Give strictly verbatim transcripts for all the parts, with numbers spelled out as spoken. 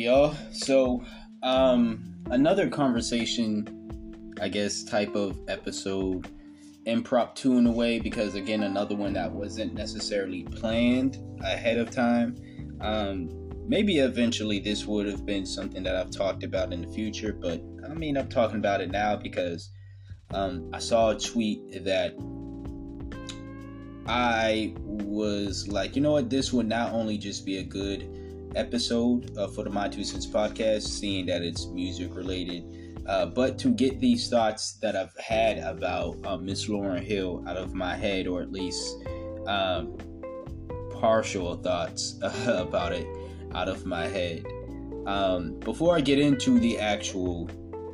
y'all? So, um, another conversation, I guess, type of episode, impromptu in a way, because again, another one that wasn't necessarily planned ahead of time. Um, maybe eventually this would have been something that I've talked about in the future, but I mean, I'm talking about it now because um, I saw a tweet that I was like, you know what, this would not only just be a good episode uh, for the My Two Cents podcast, seeing that it's music related, uh, but to get these thoughts that I've had about uh, Miss Lauryn Hill out of my head, or at least um, partial thoughts uh, about it out of my head. Um, before I get into the actual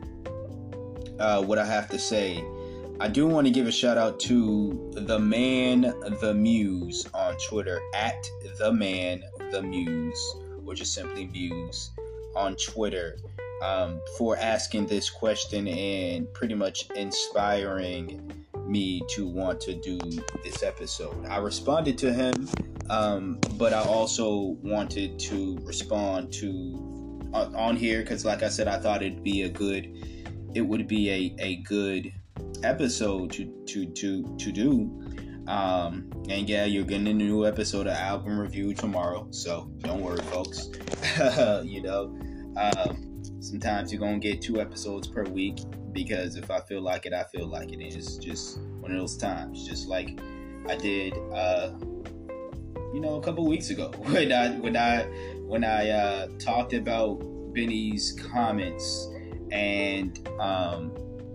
uh, what I have to say, I do want to give a shout out to the man, the Muse on Twitter, at the man, the Muse, or just simply Muse on Twitter, um, for asking this question and pretty much inspiring me to want to do this episode. I responded to him, um, but I also wanted to respond to uh, on here because, like I said, I thought it'd be a good, it would be a a good episode to to to to do. Um and yeah, you're getting a new episode of album review tomorrow, so don't worry, folks. You know, um sometimes you're gonna get two episodes per week, because if I feel like it, I feel like it. It's just one of those times, just like I did uh you know a couple weeks ago when I when I when I uh talked about Benny's comments, and um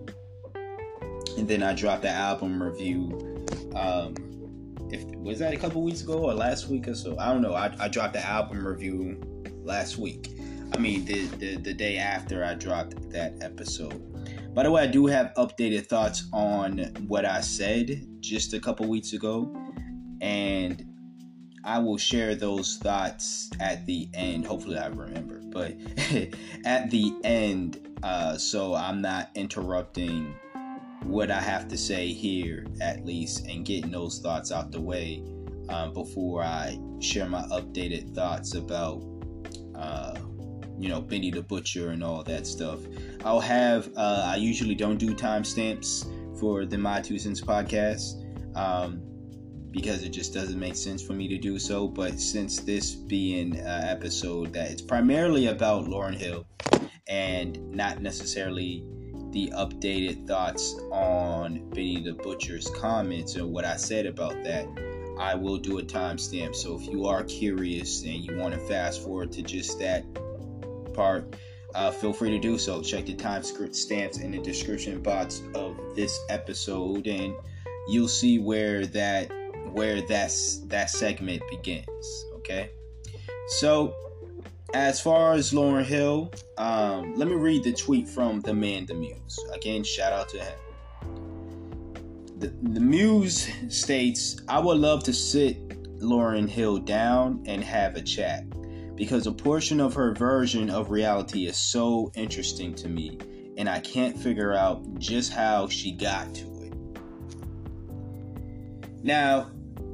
And then I dropped the album review. Um, if was that a couple weeks ago or last week or so? I don't know. I, I dropped the album review last week. I mean, the, the the day after I dropped that episode. By the way, I do have updated thoughts on what I said just a couple weeks ago, and I will share those thoughts at the end. Hopefully, I remember, but at the end, uh, so I'm not interrupting what I have to say here, at least, and getting those thoughts out the way um, before I share my updated thoughts about uh, you know Benny the Butcher and all that stuff. I'll have uh, I usually don't do timestamps for the My Two Cents podcast um, because it just doesn't make sense for me to do so, but since this being an episode that it's primarily about Lauryn Hill and not necessarily the updated thoughts on Benny the Butcher's comments and what I said about that, I will do a timestamp. So if you are curious and you want to fast forward to just that part, uh, feel free to do so. Check the timestamps in the description box of this episode, and you'll see where that where that's that segment begins. Okay, so as far as Lauryn Hill, um, let me read the tweet from the man, the Muse. Again, shout out to him. The, the Muse states, "I would love to sit Lauryn Hill down and have a chat, because a portion of her version of reality is so interesting to me, and I can't figure out just how she got to it." Now,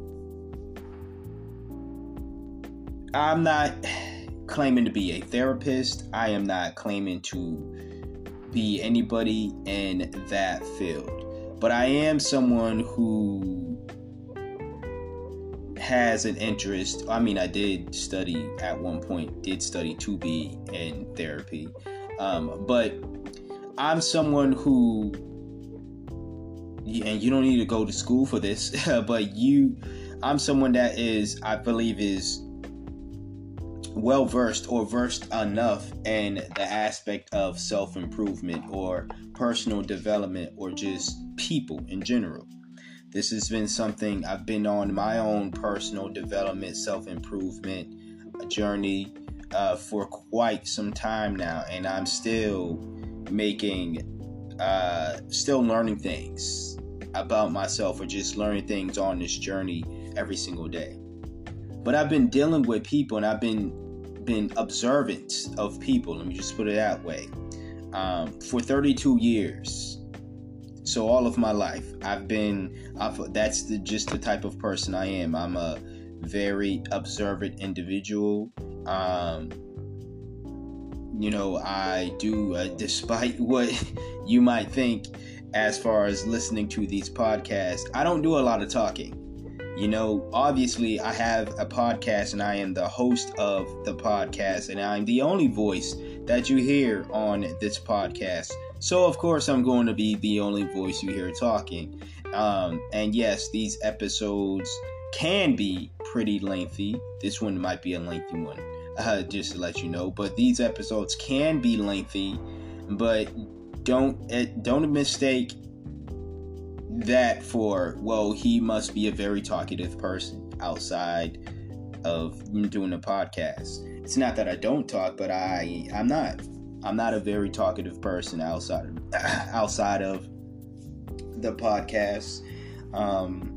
I'm not claiming to be a therapist. I am not claiming to be anybody in that field, but I am someone who has an interest. I mean, I did study at one point, did study to be in therapy, um, but I'm someone who, and you don't need to go to school for this, but you, I'm someone that is, I believe, is well versed or versed enough in the aspect of self-improvement or personal development or just people in general. This has been something I've been on my own personal development, self-improvement journey uh, for quite some time now, and I'm still making uh, still learning things about myself, or just learning things on this journey every single day. But I've been dealing with people, and I've been been observant of people, let me just put it that way, um, for thirty-two years. So all of my life, I've been, I've, that's the, just the type of person I am. I'm a very observant individual. Um, you know, I do, uh, despite what you might think as far as listening to these podcasts, I don't do a lot of talking. You know, obviously I have a podcast and I am the host of the podcast and I'm the only voice that you hear on this podcast. So of course I'm going to be the only voice you hear talking. Um, and yes, these episodes can be pretty lengthy. This one might be a lengthy one, uh, just to let you know. But these episodes can be lengthy, but don't uh, don't mistake that for, well, he must be a very talkative person outside of doing a podcast. It's not that I don't talk, but I I'm not I'm not a very talkative person outside of, outside of the podcast. Um,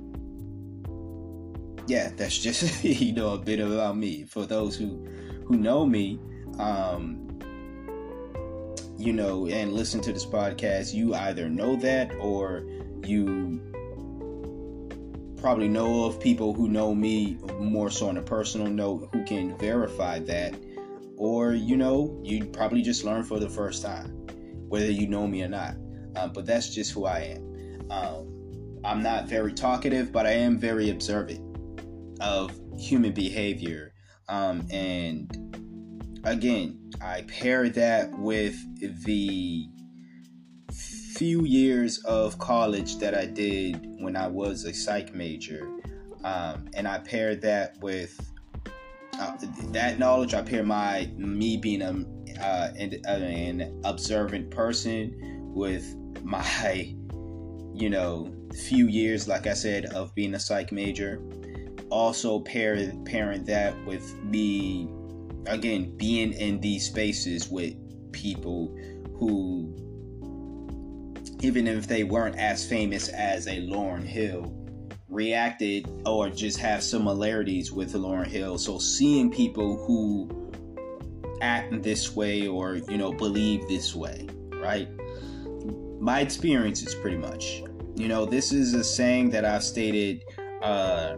yeah, that's just, you know, a bit about me. For those who who know me, um, you know, and listen to this podcast, you either know that or you probably know of people who know me more so on a personal note who can verify that, or, you know, you probably just learn for the first time, whether you know me or not. Um, but that's just who I am. Um, I'm not very talkative, but I am very observant of human behavior. Um, and again, I pair that with the few years of college that I did when I was a psych major. Um, and I paired that with uh, that knowledge. I pair my, me being a, uh, an, an observant person with my, you know, few years, like I said, of being a psych major. Also pair, pairing that with me, again, being in these spaces with people who, even if they weren't as famous as a Lauryn Hill, reacted or just have similarities with Lauryn Hill. So seeing people who act this way or, you know, believe this way, right? My experiences, pretty much. You know, this is a saying that I've stated uh,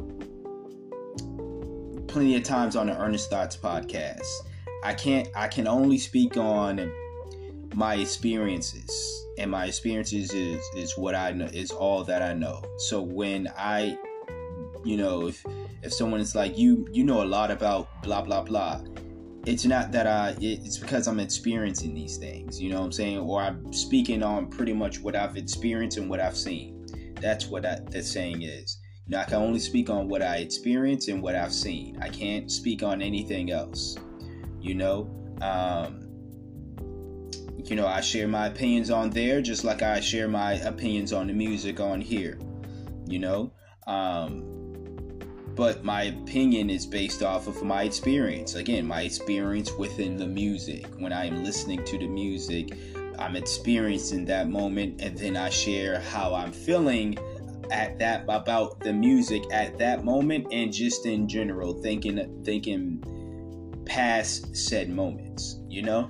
plenty of times on the Earnest Thoughts podcast. I can't, I can only speak on my experiences. And my experiences is, is what I know, is all that I know. So when I, you know, if if someone is like, you you know a lot about blah, blah, blah, it's not that I, it's because I'm experiencing these things, you know what I'm saying? Or I'm speaking on pretty much what I've experienced and what I've seen. That's what that, that saying is. You know, I can only speak on what I experienced and what I've seen. I can't speak on anything else, you know? Um, You know, I share my opinions on there just like I share my opinions on the music on here, you know. Um, but my opinion is based off of my experience. Again, my experience within the music. When I am listening to the music, I'm experiencing that moment, and then I share how I'm feeling at that about the music at that moment, and just in general, thinking thinking past said moments, you know.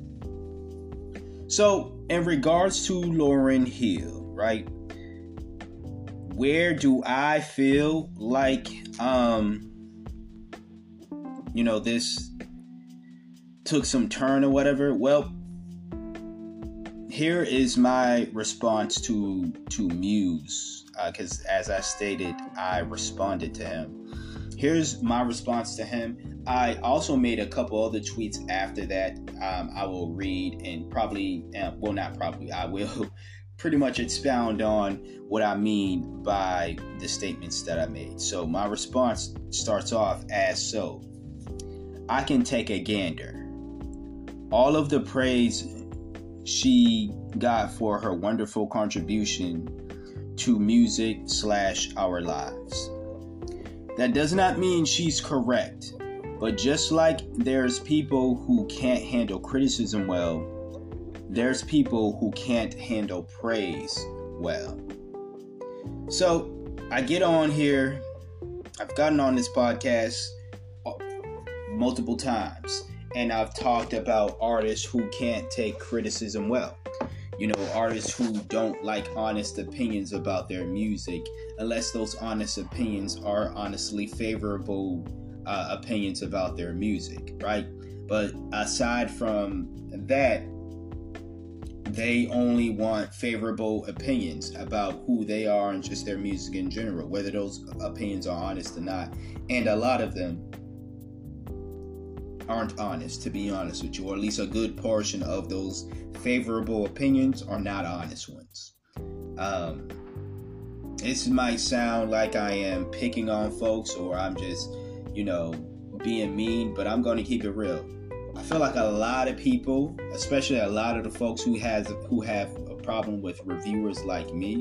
So, in regards to Lauryn Hill, right? Where do I feel like, um, you know, this took some turn or whatever? Well, here is my response to to Muse, because uh, as I stated, I responded to him. Here's my response to him. I also made a couple other tweets after that. Um, I will read and probably, uh, well, not probably, I will pretty much expound on what I mean by the statements that I made. So my response starts off as so. I can take a gander. All of the praise she got for her wonderful contribution to music slash our lives. That does not mean she's correct. But just like there's people who can't handle criticism well, there's people who can't handle praise well. So I get on here. I've gotten on this podcast multiple times, and I've talked about artists who can't take criticism well. You know, artists who don't like honest opinions about their music, unless those honest opinions are honestly favorable Uh, opinions about their music, right? But aside from that, they only want favorable opinions about who they are and just their music in general, whether those opinions are honest or not. And a lot of them aren't honest, to be honest with you, or at least a good portion of those favorable opinions are not honest ones. Um, this might sound like I am picking on folks or I'm just, you know, being mean, but I'm going to keep it real. I feel like a lot of people, especially a lot of the folks who has who have a problem with reviewers like me,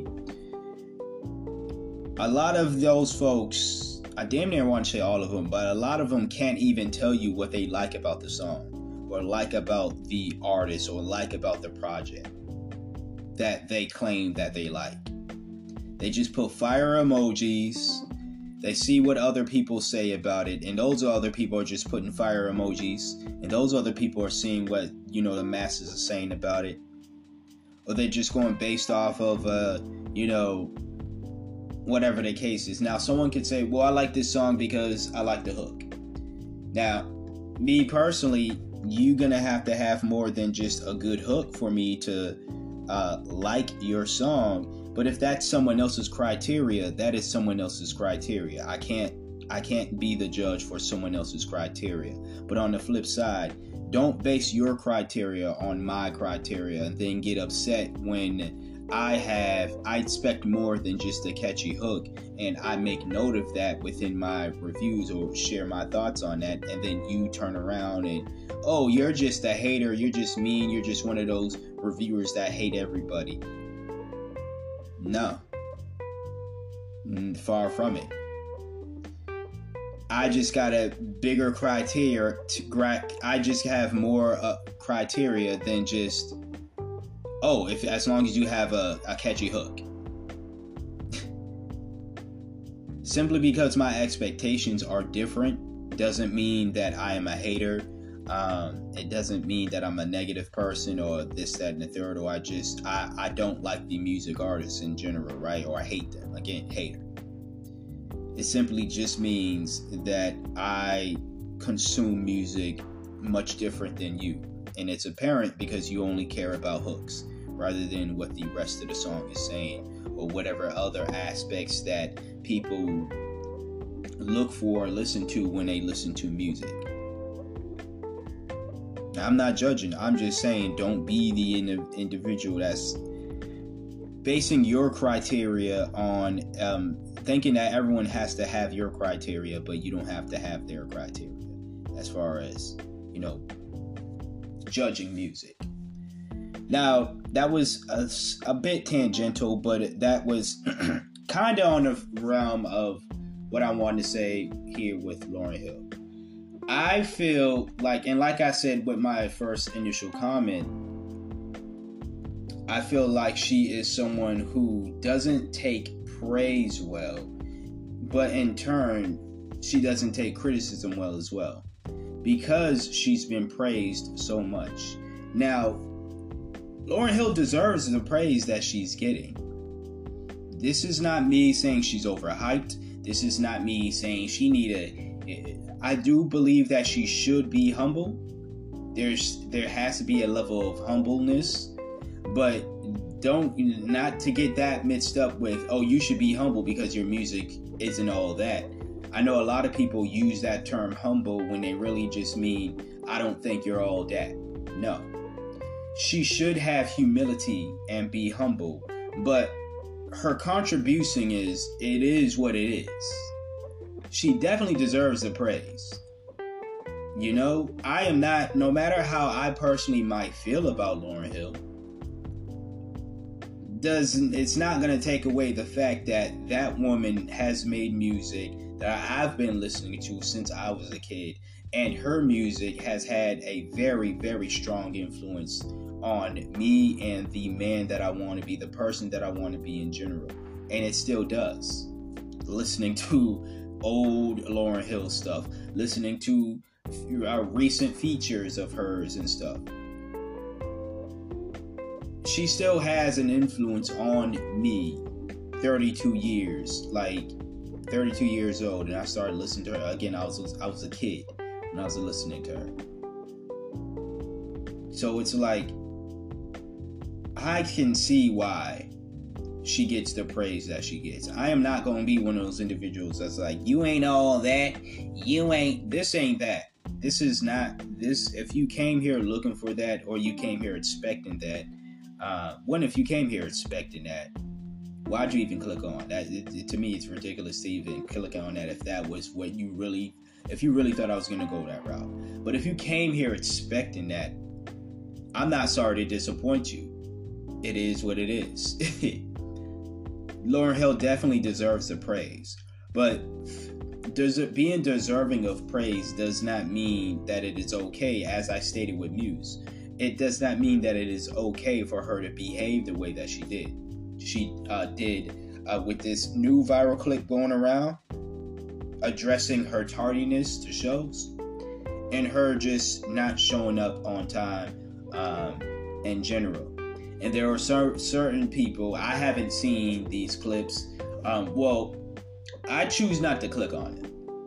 a lot of those folks, I damn near want to say all of them, but a lot of them can't even tell you what they like about the song or like about the artist or like about the project that they claim that they like. They just put fire emojis. They see what other people say about it, and those other people are just putting fire emojis, and those other people are seeing what, you know, the masses are saying about it. Or they're just going based off of, uh, you know, whatever the case is. Now, someone could say, well, I like this song because I like the hook. Now, me personally, you're going to have to have more than just a good hook for me to uh, like your song. But if that's someone else's criteria, that is someone else's criteria. I can't I can't be the judge for someone else's criteria. But on the flip side, don't base your criteria on my criteria and then get upset when I have I expect more than just a catchy hook, and I make note of that within my reviews or share my thoughts on that, and then you turn around and, oh, you're just a hater, you're just mean, you're just one of those reviewers that hate everybody. No. Far from it. I just got a bigger criteria. To, I just have more uh, criteria than just, oh, if as long as you have a, a catchy hook. Simply because my expectations are different doesn't mean that I am a hater. Um, it doesn't mean that I'm a negative person or this, that, and the third, or I just, I, I don't like the music artists in general, right? Or I hate them. Again, hater. It simply just means that I consume music much different than you. And it's apparent because you only care about hooks rather than what the rest of the song is saying or whatever other aspects that people look for or listen to when they listen to music. I'm not judging. I'm just saying don't be the in- individual that's basing your criteria on um, thinking that everyone has to have your criteria, but you don't have to have their criteria as far as, you know, judging music. Now, that was a, a bit tangential, but that was kind of on the realm of what I wanted to say here with Lauryn Hill. I feel like, and like I said with my first initial comment, I feel like she is someone who doesn't take praise well, but in turn, she doesn't take criticism well as well, because she's been praised so much. Now, Lauryn Hill deserves the praise that she's getting. This is not me saying she's overhyped. This is not me saying she need a... I do believe that she should be humble. There's there has to be a level of humbleness, but don't not to get that mixed up with, oh, you should be humble because your music isn't all that. I know a lot of people use that term humble when they really just mean, I don't think you're all that. No. She should have humility and be humble, but her contribution is, it is what it is. She definitely deserves the praise. You know, I am not, no matter how I personally might feel about Lauryn Hill, doesn't, it's not going to take away the fact that that woman has made music that I've been listening to since I was a kid. And her music has had a very, very strong influence on me and the man that I want to be, the person that I want to be in general. And it still does. Listening to old Lauryn Hill stuff, listening to uh, recent features of hers and stuff. She still has an influence on me. thirty-two years, like thirty-two years old, and I started listening to her again. I was I was a kid when I was listening to her. So it's like, I can see why she gets the praise that she gets. I am not going to be one of those individuals that's like, you ain't all that. You ain't, this ain't that. This is not this. If you came here looking for that, or you came here expecting that, uh, one, if you came here expecting that, why'd you even click on that? It, it, to me, it's ridiculous to even click on that if that was what you really, if you really thought I was going to go that route. But if you came here expecting that, I'm not sorry to disappoint you. It is what it is. Lauryn Hill definitely deserves the praise, but does it, being deserving of praise does not mean that it is okay. As I stated with Muse, it does not mean that it is okay for her to behave the way that she did. She uh, did uh, with this new viral clip going around, addressing her tardiness to shows, and her just not showing up on time um, in general. And there are cer- certain people, I haven't seen these clips. Um, well, I choose not to click on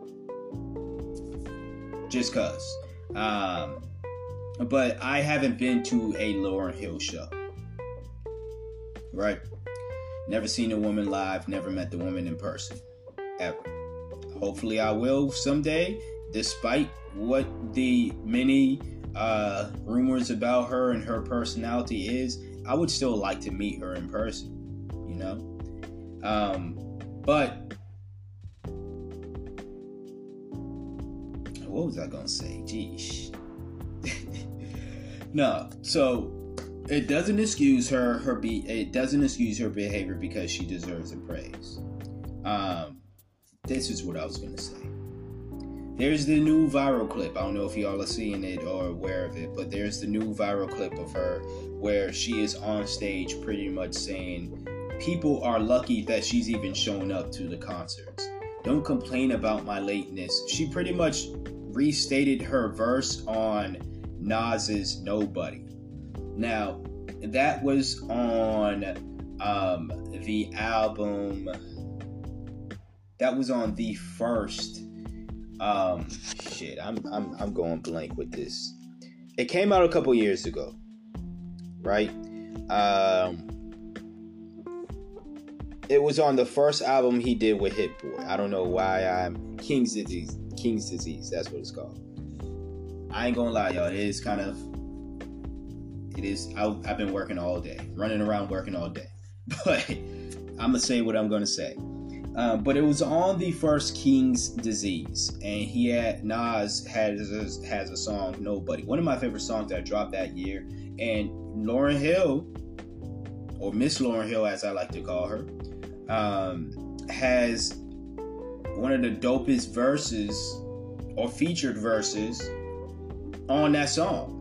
it. Just cause. Um, but I haven't been to a Lauryn Hill show. Right? Never seen a woman live, never met the woman in person. Ever. Hopefully I will someday, despite what the many uh, rumors about her and her personality is. I would still like to meet her in person, you know? Um, but, what was I going to say? Geesh. No, so it doesn't excuse her, her be, it doesn't excuse her behavior because she deserves the praise. Um, this is what I was going to say. There's the new viral clip. I don't know if y'all are seeing it or aware of it, but there's the new viral clip of her where she is on stage pretty much saying people are lucky that she's even shown up to the concerts. Don't complain about my lateness. She pretty much restated her verse on Nas's Nobody. Now, that was on um, the album, that was on the first Um, shit, I'm I'm I'm going blank with this. It came out a couple years ago, right? Um, it was on the first album he did with Hit Boy. I don't know why I'm King's Disease. King's Disease. That's what it's called. I ain't gonna lie, y'all. It is kind of. It is. I, I've been working all day, running around working all day, but I'm gonna say what I'm gonna say. Um, but it was on the first King's Disease, and he had Nas has a, has a song Nobody, one of my favorite songs that dropped that year. And Lauryn Hill, or Miss Lauryn Hill as I like to call her, um, has one of the dopest verses or featured verses on that song,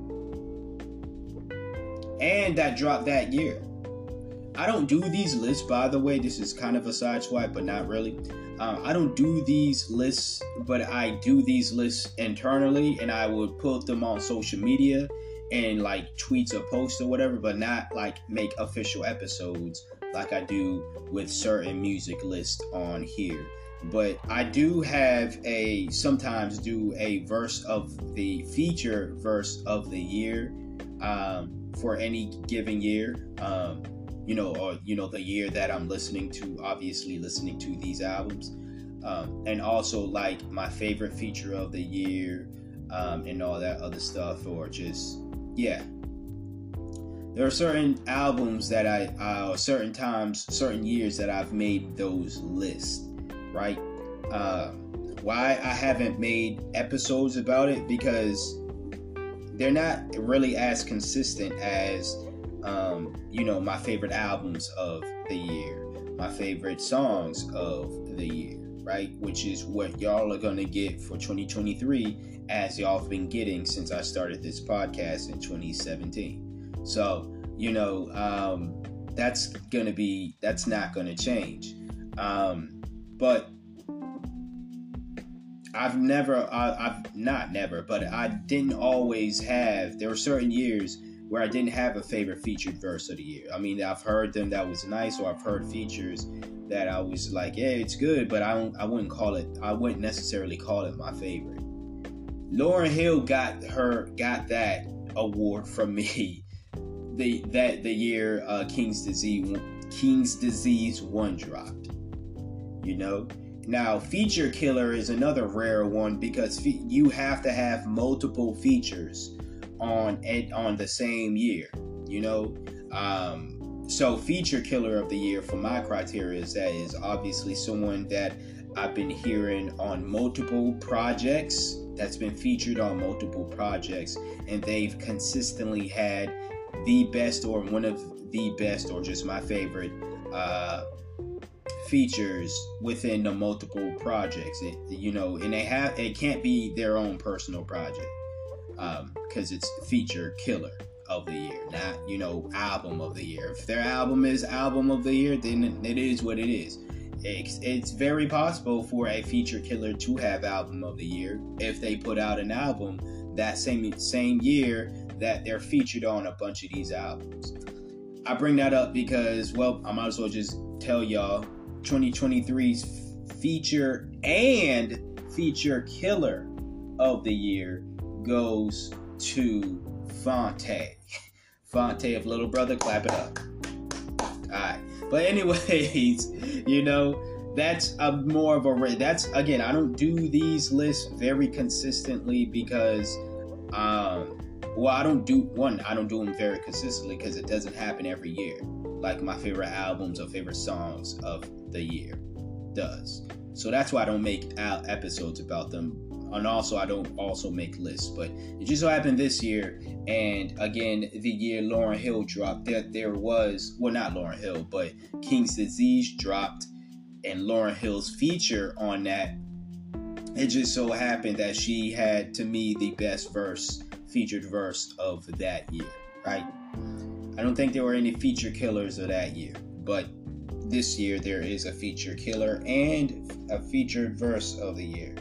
and that dropped that year. I don't do these lists, by the way. This is kind of a side swipe, but not really. Um, I don't do these lists, but I do these lists internally, and I would put them on social media and like tweets or posts or whatever, but not like make official episodes like I do with certain music lists on here. But I do have a, sometimes do a verse of the feature verse of the year um, for any given year. Um, you know, or, you know, the year that I'm listening to, obviously listening to these albums. Um, and also like my favorite feature of the year um, and all that other stuff, or just, yeah. There are certain albums that I, uh, certain times, certain years that I've made those lists, right? Uh, why I haven't made episodes about it, because they're not really as consistent as Um, you know, my favorite albums of the year, my favorite songs of the year, right? Which is what y'all are going to get for twenty twenty-three, as y'all have been getting since I started this podcast in twenty seventeen. So, you know, um, that's going to be, that's not going to change. Um, but I've never, I, I've not never, but I didn't always have, there were certain years where I didn't have a favorite featured verse of the year. I mean, I've heard them that was nice, or I've heard features that I was like, yeah, it's good, but I don't, I wouldn't call it, I wouldn't necessarily call it my favorite. Lauryn Hill got her, got that award from me. The that the year uh, King's Disease King's Disease one dropped. You know. Now, feature killer is another rare one because fe- you have to have multiple features on it on the same year. You know. Um, so feature killer of the year for my criteria is that is obviously someone that I've been hearing on multiple projects, that's been featured on multiple projects, and they've consistently had the best or one of the best or just my favorite uh, features within the multiple projects. It, you know, and they have, it can't be their own personal project because um, it's feature killer of the year, not, you know, album of the year. If their album is album of the year, then it is what it is. It's, it's very possible for a feature killer to have album of the year if they put out an album that same same year that they're featured on a bunch of these albums. I bring that up because, well, I might as well just tell y'all twenty twenty-three's feature and feature killer of the year goes to Phonte. Phonte of Little Brother, clap it up. Alright. But anyways, you know, that's a more of a, that's, again, I don't do these lists very consistently because, um, well, I don't do, one, I don't do them very consistently because it doesn't happen every year. Like my favorite albums or favorite songs of the year does. So that's why I don't make episodes about them. And also, I don't also make lists. But it just so happened this year, and again, the year Lauryn Hill dropped, there, there was, well, not Lauryn Hill, but King's Disease dropped, and Lauryn Hill's feature on that, it just so happened that she had, to me, the best verse, featured verse of that year, right? I don't think there were any feature killers of that year, but this year there is a feature killer and a featured verse of the year.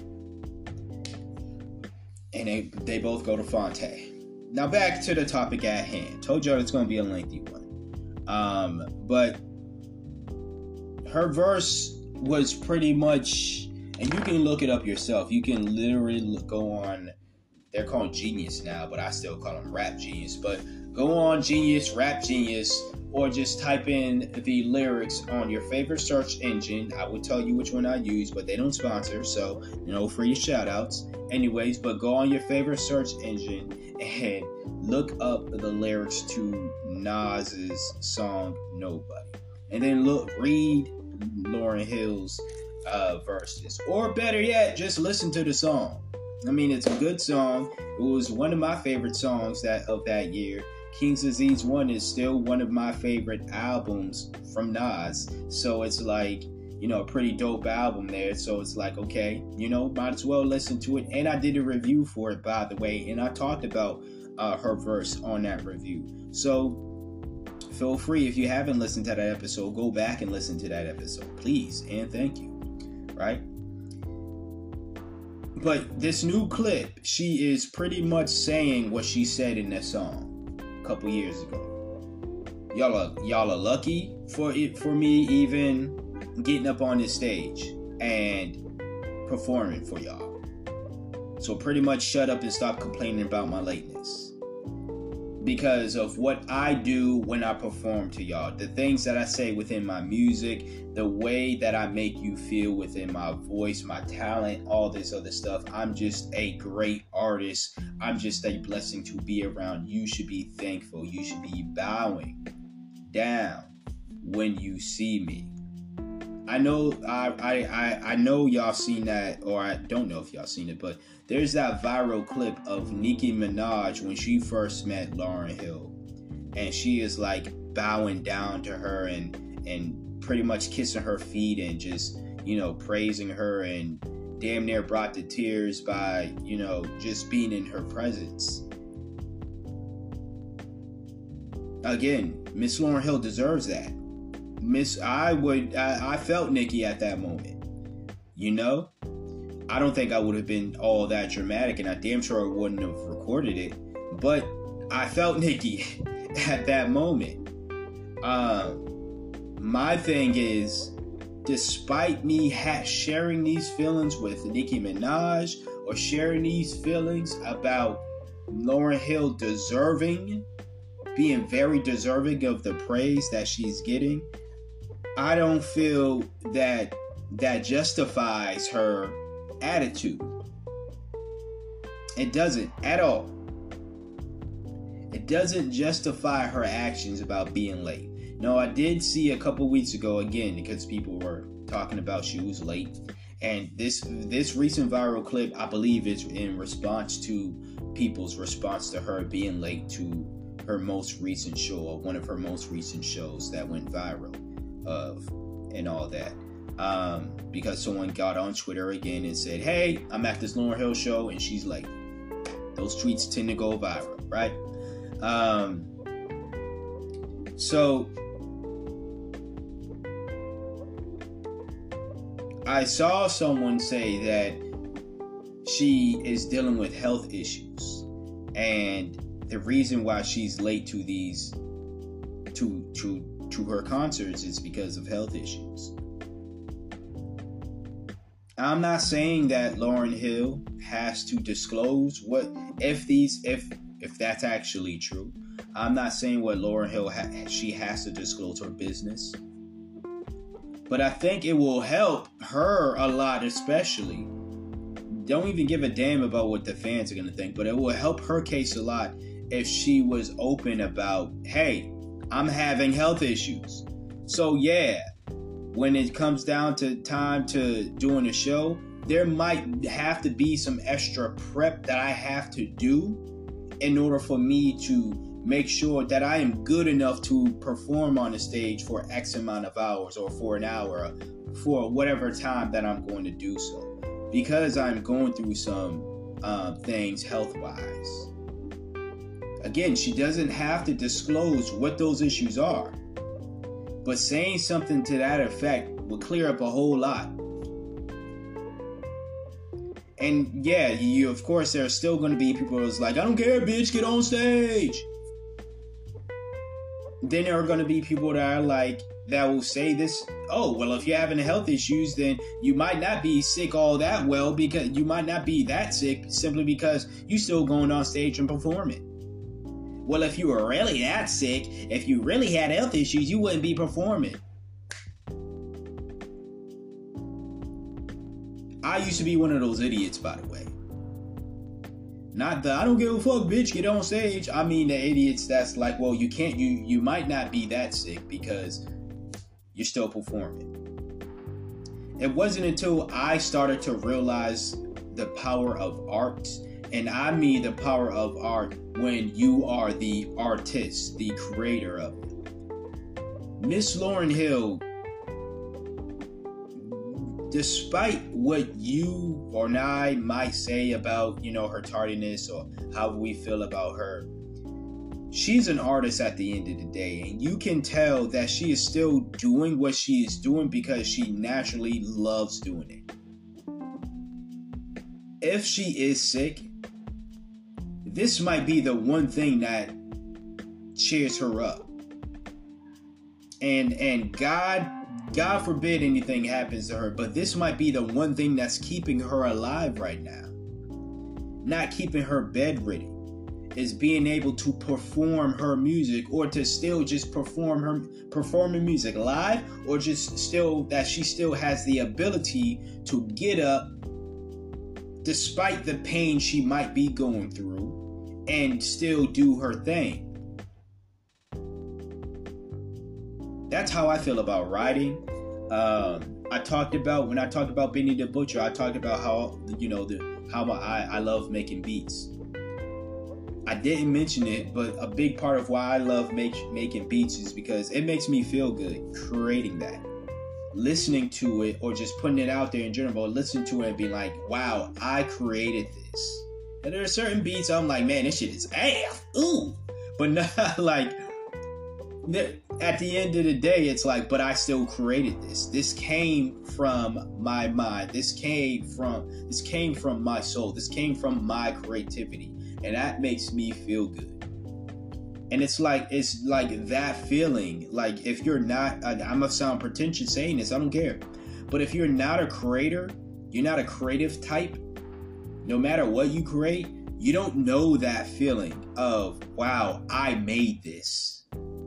And they, they both go to Phonte. Now back to the topic at hand. Told y'all it's going to be a lengthy one. Um, but her verse was pretty much, and you can look it up yourself. You can literally look, go on, they're called Genius now, but I still call them Rap Genius. But go on Genius, Rap Genius, or just type in the lyrics on your favorite search engine. I would tell you which one I use, but they don't sponsor, so no free shout outs. Anyways, but go on your favorite search engine and look up the lyrics to Nas's song Nobody. And then look, read Lauryn Hill's uh, verses. Or better yet, just listen to the song. I mean, it's a good song. It was one of my favorite songs that of that year. King's Disease one is still one of my favorite albums from Nas. So it's like, you know, a pretty dope album there. So it's like, okay, you know, might as well listen to it. And I did a review for it, by the way. And I talked about uh, her verse on that review. So feel free, if you haven't listened to that episode, go back and listen to that episode, please. And thank you. Right? But this new clip, she is pretty much saying what she said in that song a couple years ago. Y'all are, y'all are lucky for it, for me even getting up on this stage and performing for y'all. So pretty much shut up and stop complaining about my lateness. Because of what I do when I perform to y'all. The things that I say within my music, the way that I make you feel within my voice, my talent, all this other stuff. I'm just a great artist. I'm just a blessing to be around. You should be thankful. You should be bowing down when you see me. I know I, I, I, I know y'all seen that, or I don't know if y'all seen it, but there's that viral clip of Nicki Minaj when she first met Lauryn Hill. And she is like bowing down to her and and pretty much kissing her feet and just, you know, praising her and damn near brought to tears by, you know, just being in her presence. Again, Miss Lauryn Hill deserves that. Miss, I would, I, I felt Nicki at that moment, you know? I don't think I would have been all that dramatic, and I damn sure I wouldn't have recorded it, but I felt Nicki at that moment. Um, my thing is, despite me ha- sharing these feelings with Nicki Minaj, or sharing these feelings about Lauryn Hill deserving, being very deserving of the praise that she's getting, I don't feel that that justifies her attitude. It doesn't at all. It doesn't justify her actions about being late. No, I did see a couple weeks ago, again, because people were talking about she was late. And this this recent viral clip, I believe, is in response to people's response to her being late to her most recent show, or one of her most recent shows that went viral, of and all that. Um, because someone got on Twitter again and said, "Hey, I'm at this Lauryn Hill show and she's late." Those tweets tend to go viral, right? Um, so I saw someone say that she is dealing with health issues, and the reason why she's late to these to to to her concerts is because of health issues. I'm not saying that Lauryn Hill has to disclose what if these if if that's actually true. I'm not saying what Lauryn Hill ha- she has to disclose her business. But I think it will help her a lot, especially. Don't even give a damn about what the fans are going to think, but it will help her case a lot if she was open about, hey, I'm having health issues. So yeah, when it comes down to time to doing a show, there might have to be some extra prep that I have to do in order for me to make sure that I am good enough to perform on the stage for X amount of hours, or for an hour, for whatever time that I'm going to do so, because I'm going through some uh, things health-wise. Again, she doesn't have to disclose what those issues are, but saying something to that effect will clear up a whole lot. And yeah, you of course there are still going to be people who's like, I don't care, bitch, get on stage. Then there are going to be people that are like, that will say this, oh, well, if you're having health issues, then you might not be sick all that well, because you might not be that sick simply because you still going on stage and performing. Well, if you were really that sick, if you really had health issues, you wouldn't be performing. I used to be one of those idiots, by the way. Not the I don't give a fuck, bitch, get on stage. I mean the idiots that's like, well, you can't, you you might not be that sick because you're still performing. It wasn't until I started to realize the power of art, and I mean the power of art when you are the artist, the creator of it. Miss Lauryn Hill, despite what you or I might say about, you know, her tardiness or how we feel about her, she's an artist at the end of the day. And you can tell that she is still doing what she is doing because she naturally loves doing it. If she is sick, this might be the one thing that cheers her up. And, and God... God forbid anything happens to her, but this might be the one thing that's keeping her alive right now. Not keeping her bedridden, is being able to perform her music, or to still just perform her performing music live, or just still that she still has the ability to get up despite the pain she might be going through and still do her thing. That's how I feel about writing. Um, I talked about, when I talked about Benny the Butcher, I talked about how, you know, the how I, I love making beats. I didn't mention it, but a big part of why I love make, making beats is because it makes me feel good creating that. Listening to it, or just putting it out there in general, listening to it and be like, wow, I created this. And there are certain beats I'm like, man, this shit is ass. Ooh. But not like... At the end of the day, it's like, but I still created this. This came from my mind. This came from this came from my soul. This came from my creativity, and that makes me feel good. And it's like it's like that feeling. Like if you're not, I'm gonna sound pretentious saying this. I don't care, but if you're not a creator, you're not a creative type. No matter what you create, You don't know that feeling of, wow, I made this.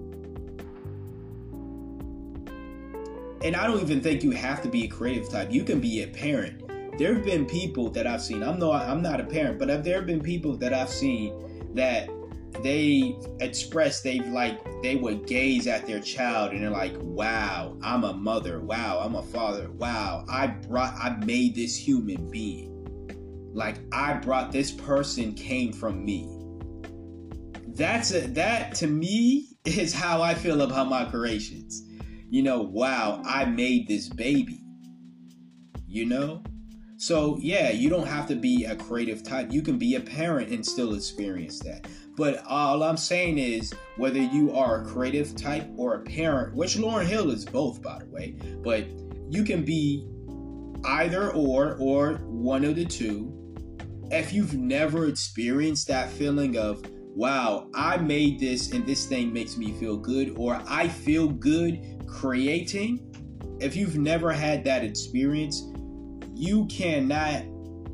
And I don't even think you have to be a creative type. You can be a parent. There have been people that I've seen. I'm not, I'm not a parent, but there have been people that I've seen that they express, they've like, they would gaze at their child and they're like, wow, I'm a mother. Wow, I'm a father. Wow, I brought, I made this human being. Like, I brought, this person came from me. That's a, that to me is how I feel about my creations. You know, wow, I made this baby. You know? So yeah, you don't have to be a creative type. You can be a parent and still experience that. But all I'm saying is, whether you are a creative type or a parent, which Lauryn Hill is both, by the way, but you can be either or, or one of the two. If you've never experienced that feeling of, wow, I made this and this thing makes me feel good, or I feel good creating, if you've never had that experience, you cannot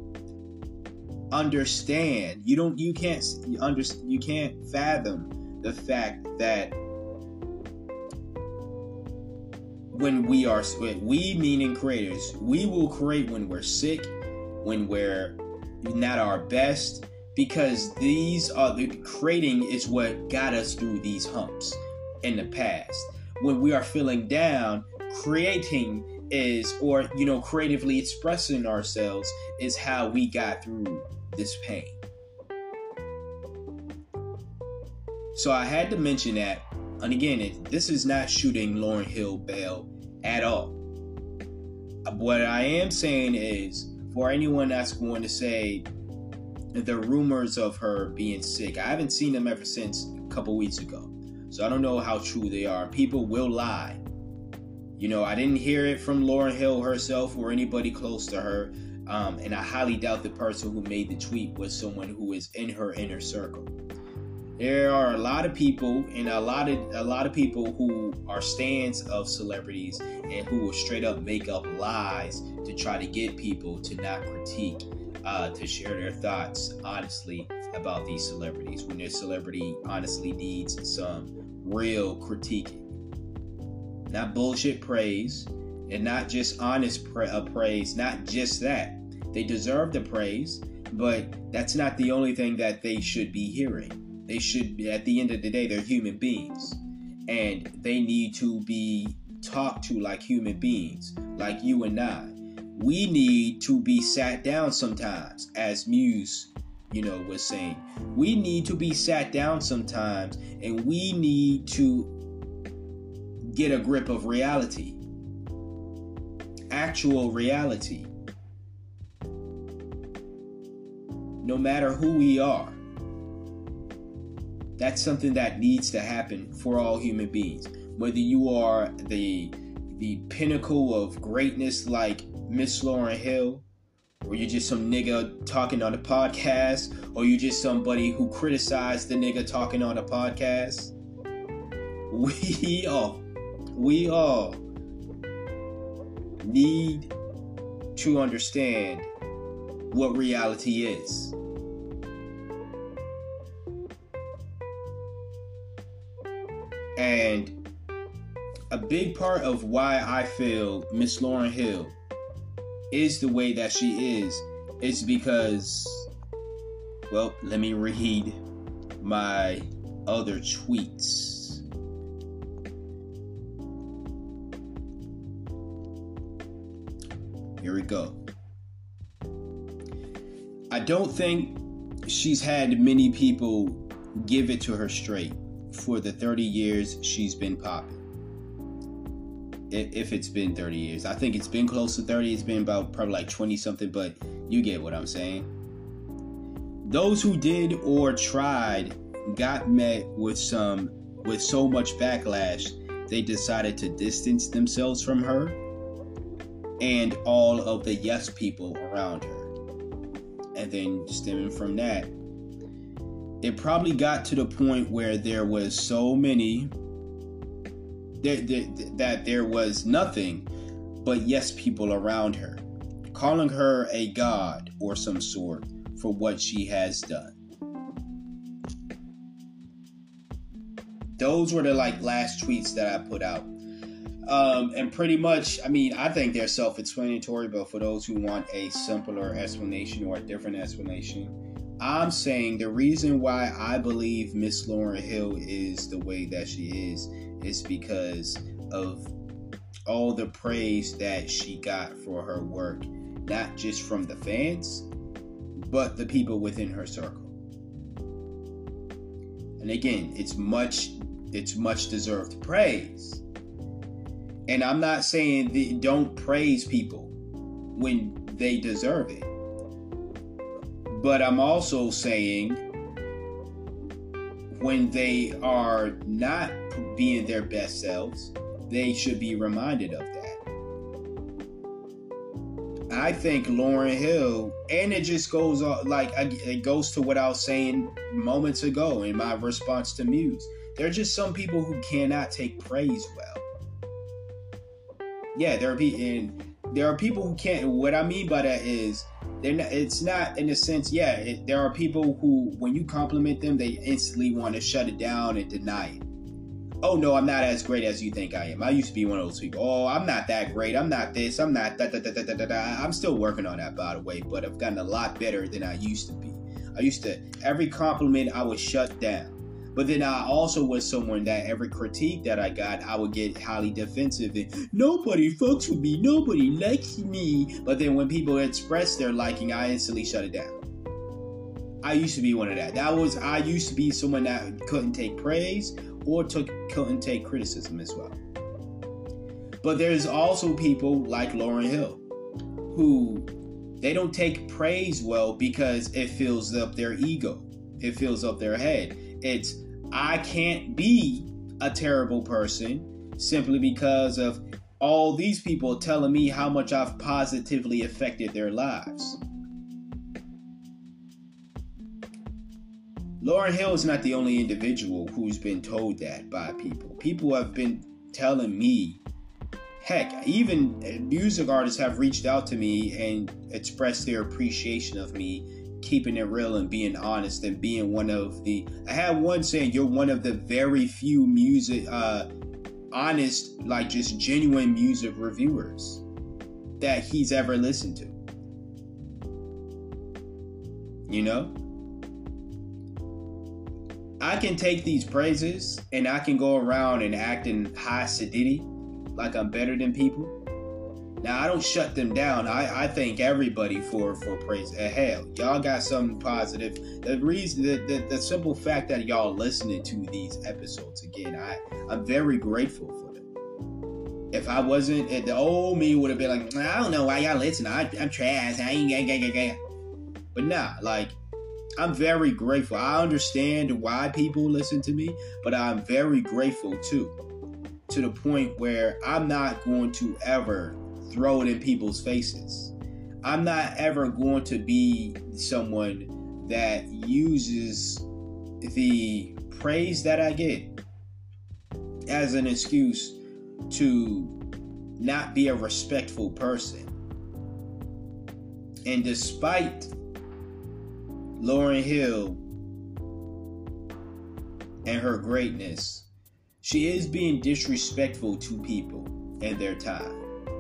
understand. You don't. You can't. You under. You can't fathom the fact that when we are, we meaning creators, we will create when we're sick, when we're not our best, because these are the creating is what got us through these humps in the past. When we are feeling down, creating is, or, you know, creatively expressing ourselves is how we got through this pain. So I had to mention that. And again, it, this is not shooting Lauryn Hill bail at all. What I am saying is, for anyone that's going to say the rumors of her being sick, I haven't seen them ever since a couple weeks ago. So I don't know how true they are. People will lie. You know, I didn't hear it from Lauryn Hill herself or anybody close to her. Um, and I highly doubt the person who made the tweet was someone who is in her inner circle. There are a lot of people and a lot of a lot of people who are stands of celebrities and who will straight up make up lies to try to get people to not critique, uh, to share their thoughts honestly about these celebrities when their celebrity honestly needs some real critiquing. Not bullshit praise, and not just honest pra- uh, praise, not just that. They deserve the praise, but that's not the only thing that they should be hearing. They should be, at the end of the day, they're human beings, and they need to be talked to like human beings, like you and I. We need to be sat down sometimes, as Muse, you know, was saying. We need to be sat down sometimes, and we need to get a grip of reality. Actual reality. No matter who we are. That's something that needs to happen for all human beings. Whether you are the the pinnacle of greatness like Miss Lauryn Hill, or you're just some nigga talking on a podcast, or you're just somebody who criticized the nigga talking on a podcast. We all, we all need to understand what reality is. And a big part of why I feel Miss Lauryn Hill is the way that she is, is because, well, let me read my other tweets. Here we go. I don't think she's had many people give it to her straight for the thirty years she's been popping. If it's been thirty years. I think it's been close to thirty. It's been about probably like twenty something, but you get what I'm saying. Those who did or tried got met with some with so much backlash, they decided to distance themselves from her and all of the yes people around her. And then stemming from that, it probably got to the point where there was so many that, that, that there was nothing but yes people around her, calling her a god or some sort for what she has done. those were the like last tweets that I put out. Um, and pretty much, I mean, I think they're self-explanatory, but for those who want a simpler explanation or a different explanation, I'm saying the reason why I believe Miss Lauryn Hill is the way that she is, is because of all the praise that she got for her work, not just from the fans, but the people within her circle. And again, it's much, it's much deserved praise. And I'm not saying that don't praise people when they deserve it. But I'm also saying when they are not being their best selves, they should be reminded of that. I think Lauryn Hill, and it just goes on, like, it goes to what I was saying moments ago in my response to Muse. There are just some people who cannot take praise well. Yeah, there are people, and there are people who can't. What I mean by that is, they're not, it's not in a sense. Yeah, it, there are people who, when you compliment them, they instantly want to shut it down and deny it. Oh no, I'm not as great as you think I am. I used to be one of those people. Oh, I'm not that great. I'm not this. I'm not that. Da, da, da, da, da, da. I'm still working on that, by the way. But I've gotten a lot better than I used to be. I used to every compliment I would shut down. But then I also was someone that every critique that I got, I would get highly defensive and nobody fucks with me, nobody likes me. But then when people express their liking, I instantly shut it down. I used to be one of that. That was I used to be someone that couldn't take praise or took couldn't take criticism as well. But there's also people like Lauryn Hill who they don't take praise well because it fills up their ego. It fills up their head. It's I can't be a terrible person simply because of all these people telling me how much I've positively affected their lives. Lauryn Hill is not the only individual who's been told that by people. People have been telling me, heck, even music artists have reached out to me and expressed their appreciation of me keeping it real and being honest and being one of the I had one saying you're one of the very few music uh honest, like just genuine music reviewers that he's ever listened to. You know, I can take these praises and I can go around and act in high sedity like I'm better than people. Now, I don't shut them down. I, I thank everybody for, for praise. Uh, hell, y'all got something positive. The reason, the, the, the simple fact that y'all listening to these episodes, again, I, I'm very grateful for them. If I wasn't, the old me would have been like, I don't know why y'all listen. I, I'm trash. I ain't, gang, gang, gang. But nah, like, I'm very grateful. I understand why people listen to me, but I'm very grateful too. To the point where I'm not going to ever throw it in people's faces. I'm not ever going to be someone that uses the praise that I get as an excuse to not be a respectful person. And despite Lauryn Hill and her greatness, she is being disrespectful to people and their time.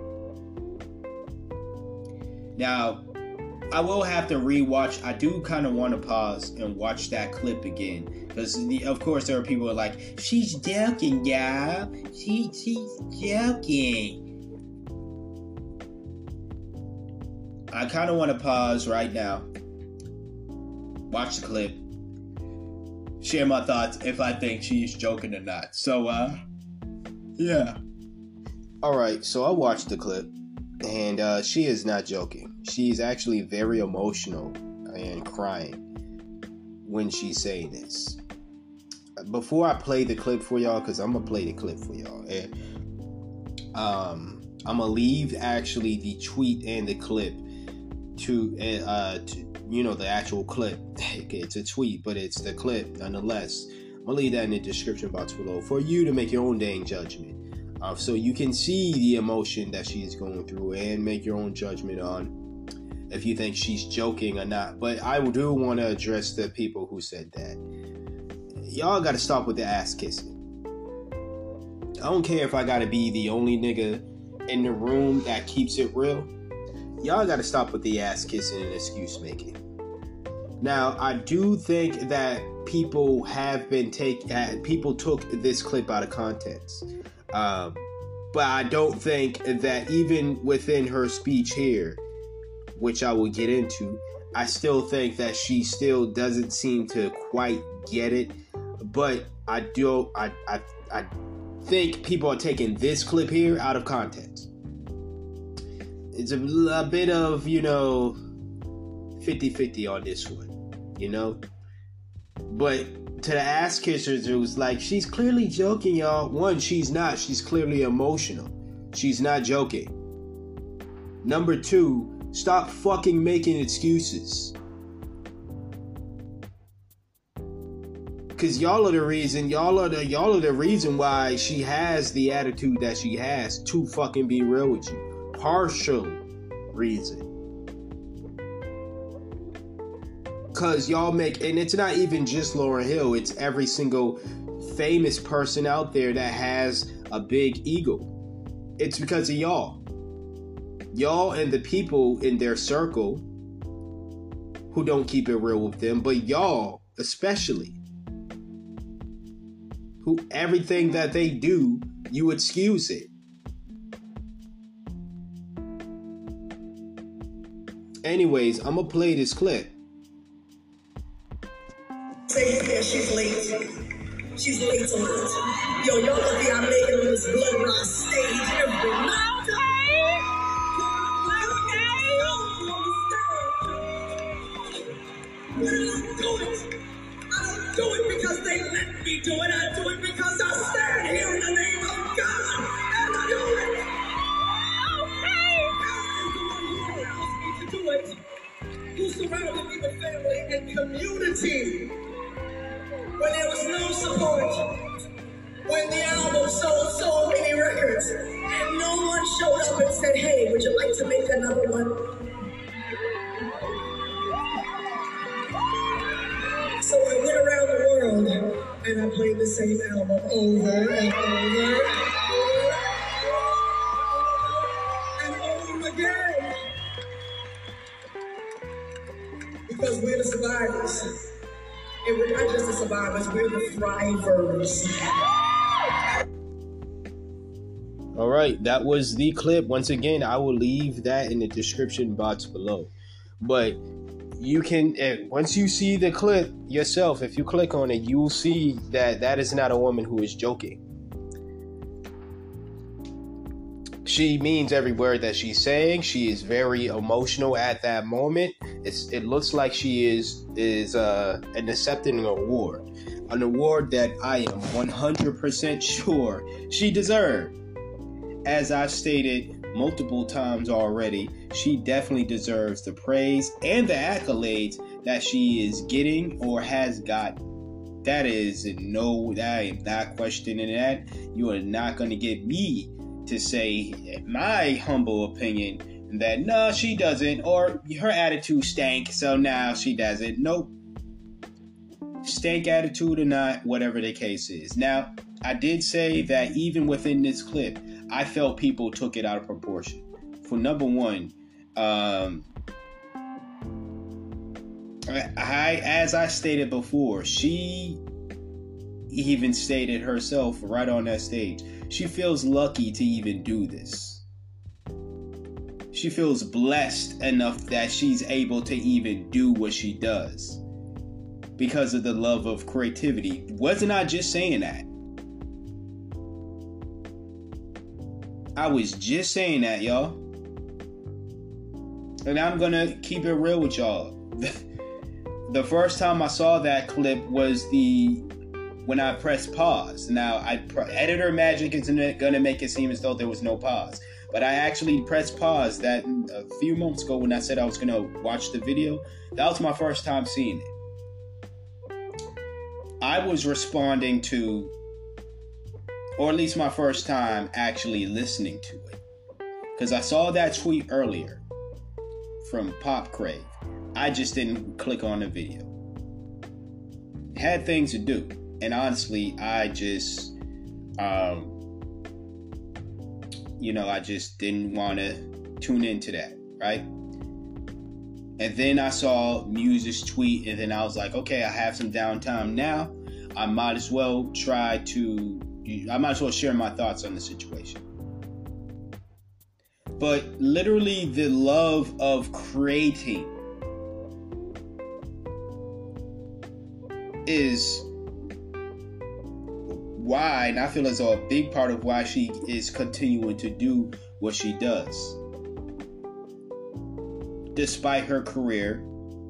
Now, I will have to rewatch. I do kind of want to pause and watch that clip again. Because, of course, there are people who are like, she's joking, y'all. She, she's joking. I kind of want to pause right now. Watch the clip. Share my thoughts if I think she's joking or not. So, uh, yeah. Alright, so I watched the clip. And uh, she is not joking. She's actually very emotional and crying when she's saying this. Before I play the clip for y'all, because I'm going to play the clip for y'all. And, um, I'm going to leave actually the tweet and the clip to, uh, to, you know, the actual clip. It's a tweet, but it's the clip nonetheless. I'm going to leave that in the description box below for you to make your own dang judgment. Uh, so you can see the emotion that she's going through and make your own judgment on if you think she's joking or not. But I do want to address the people who said that. Y'all got to stop with the ass kissing. I don't care if I gotta be the only nigga in the room that keeps it real. Y'all gotta stop with the ass kissing and excuse making. Now, I do think that people have been take uh, people took this clip out of context, um, but I don't think that even within her speech here, which I will get into, I still think that she still doesn't seem to quite get it. But I do, I, I, I think people are taking this clip here out of context. It's a, a bit of, you know, fifty-fifty on this one, you know? But to the ass kissers, it was like, she's clearly joking, y'all. One, she's not. She's clearly emotional. She's not joking. Number two, stop fucking making excuses. Cause y'all are the reason, y'all are the y'all are the reason why she has the attitude that she has, to fucking be real with you. Partial reason. Cause y'all make, and it's not even just Lauryn Hill, it's every single famous person out there that has a big ego. It's because of y'all. Y'all and the people in their circle who don't keep it real with them, but y'all especially, who everything that they do, you excuse it. Anyways, I'm gonna play this clip. Say yeah, she's late. She's late on it. Yo, y'all lucky I made it on this blood rock stage every night. But I don't do it. I don't do it because they let me do it. I do it because I stand here in the name of God and I do it. Okay. God is the one who allows me to do it. Who surrounded me with family and community when there was no support. When the album sold so many records and no one showed up and said, hey, would you like to make another one? So I went around the world and I played the same album over and over and over again. Because we're the survivors. And we're not just the survivors, we're the thrivers. All right, that was the clip. Once again, I will leave that in the description box below. But you can, once you see the clip yourself, if you click on it, you will see that that is not a woman who is joking. She means every word that she's saying. She is very emotional at that moment. It's, it looks like she is is uh, accepting an award, an award that I am one hundred percent sure she deserved. As I've stated multiple times already, she definitely deserves the praise and the accolades that she is getting or has gotten. That is no, I am not questioning that. You are not going to get me to say, in my humble opinion, that no, she doesn't, or her attitude stank, so now she doesn't. Nope. Stank attitude or not, whatever the case is. Now, I did say that even within this clip, I felt people took it out of proportion. For number one, um, I, as I stated before, she even stated herself right on that stage, she feels lucky to even do this. She feels blessed enough that she's able to even do what she does because of the love of creativity. Wasn't I just saying that? I was just saying that, y'all. And I'm gonna keep it real with y'all. The first time I saw that clip was the when I pressed pause. Now, I editor magic isn't gonna make it seem as though there was no pause, but I actually pressed pause that a few moments ago when I said I was gonna watch the video. That was my first time seeing it. I was responding to, or at least my first time actually listening to it, because I saw that tweet earlier from Pop Crave. I just didn't click on the video. Had things to do, and honestly, I just um, you know, I just didn't want to tune into that, right? And then I saw Muse's tweet, and then I was like, okay, I have some downtime now. I might as well try to, I might as well share my thoughts on the situation. But literally the love of creating is why, and I feel as though a big part of why she is continuing to do what she does. Despite her career,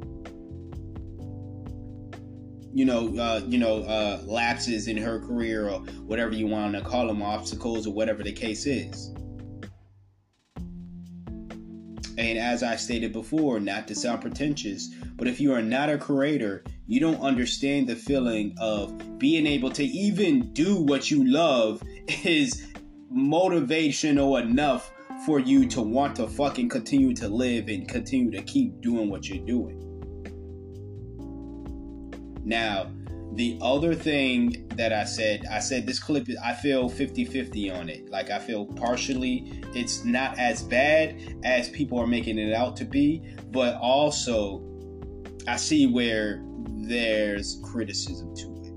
you know, uh, you know, uh, lapses in her career, or whatever you want to call them, obstacles, or whatever the case is. And as I stated before, not to sound pretentious, but if you are not a creator, you don't understand the feeling of being able to even do what you love is motivational enough for you to want to fucking continue to live and continue to keep doing what you're doing. Now, the other thing that I said, I said this clip, I feel fifty-fifty on it. Like, I feel partially it's not as bad as people are making it out to be, but also I see where there's criticism to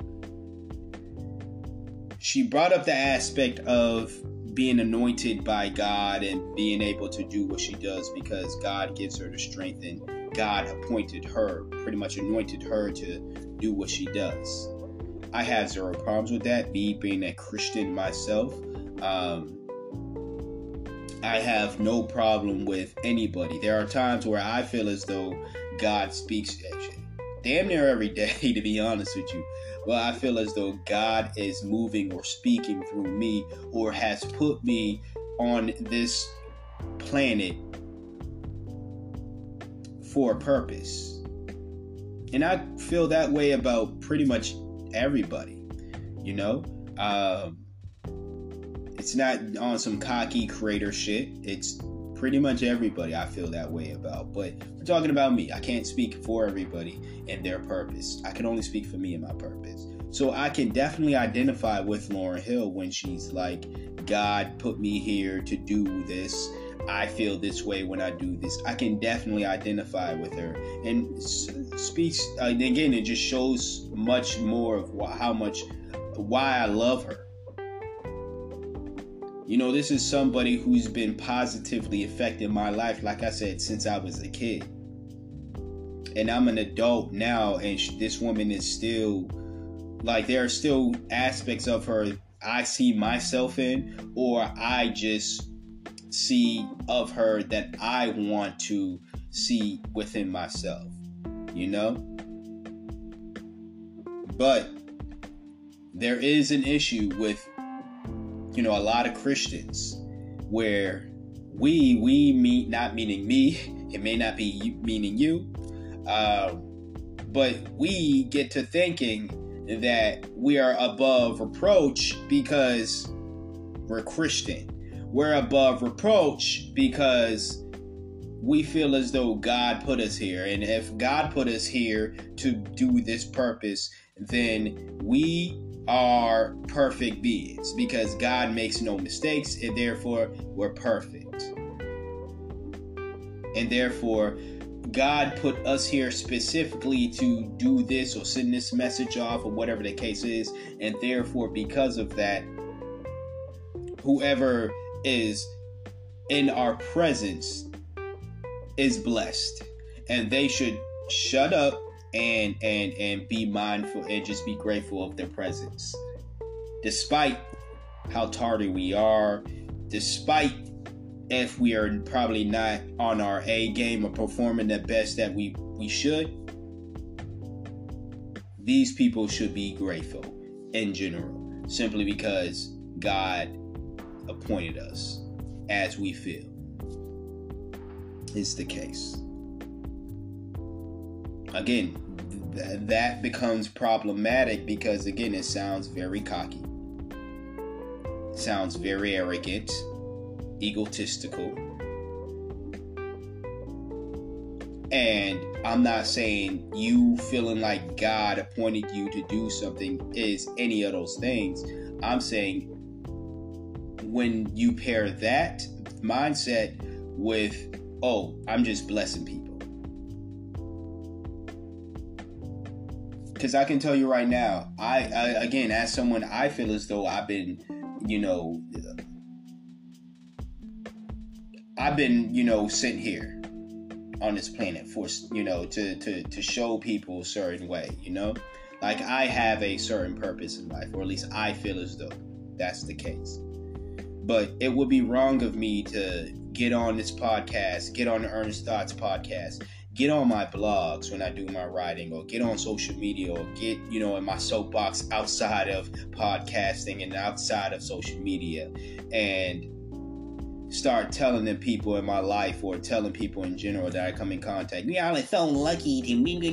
it. She brought up the aspect of being anointed by God and being able to do what she does because God gives her the strength, and God appointed her, pretty much anointed her to do what she does. I have zero problems with that, me being a Christian myself. Um, I have no problem with anybody. There are times where I feel as though God speaks damn near every day, to be honest with you. Well, I feel as though God is moving or speaking through me, or has put me on this planet for a purpose. And I feel that way about pretty much everybody, you know? Um, it's not on some cocky creator shit. It's pretty much everybody I feel that way about. But we're talking about me. I can't speak for everybody and their purpose. I can only speak for me and my purpose. So I can definitely identify with Lauryn Hill when she's like, God put me here to do this. I feel this way when I do this. I can definitely identify with her, and speaks uh, again. It just shows much more of wh- how much why I love her. You know, this is somebody who's been positively affecting my life, like I said, since I was a kid. And I'm an adult now, and sh- this woman is still, like, there are still aspects of her I see myself in, or I just see of her that I want to see within myself, you know? But there is an issue with, you know, a lot of Christians where we, we mean, not meaning me, it may not be you, meaning you, uh, but we get to thinking that we are above reproach because we're Christian. We're above reproach because we feel as though God put us here. And if God put us here to do this purpose, then we are perfect beings because God makes no mistakes, and therefore we're perfect. And therefore, God put us here specifically to do this or send this message off or whatever the case is. And therefore, because of that, whoever is in our presence is blessed, and they should shut up and and and be mindful and just be grateful of their presence, despite how tardy we are, despite if we are probably not on our A game or performing the best that we we should. These people should be grateful in general, simply because God appointed us as we feel is the case. Again, th- that becomes problematic because, again, it sounds very cocky. It sounds very arrogant, egotistical. And I'm not saying you feeling like God appointed you to do something is any of those things. I'm saying when you pair that mindset with, oh, I'm just blessing people. Because I can tell you right now, I, I again, as someone, I feel as though I've been, you know, I've been, you know, sent here on this planet for, you know, to, to, to show people a certain way, you know, like I have a certain purpose in life, or at least I feel as though that's the case. But it would be wrong of me to get on this podcast, get on the Earnest Thoughts podcast, get on my blogs when I do my writing, or get on social media, or get, you know, in my soapbox outside of podcasting and outside of social media, and start telling the people in my life, or telling people in general that I come in contact, y'all are so lucky to me,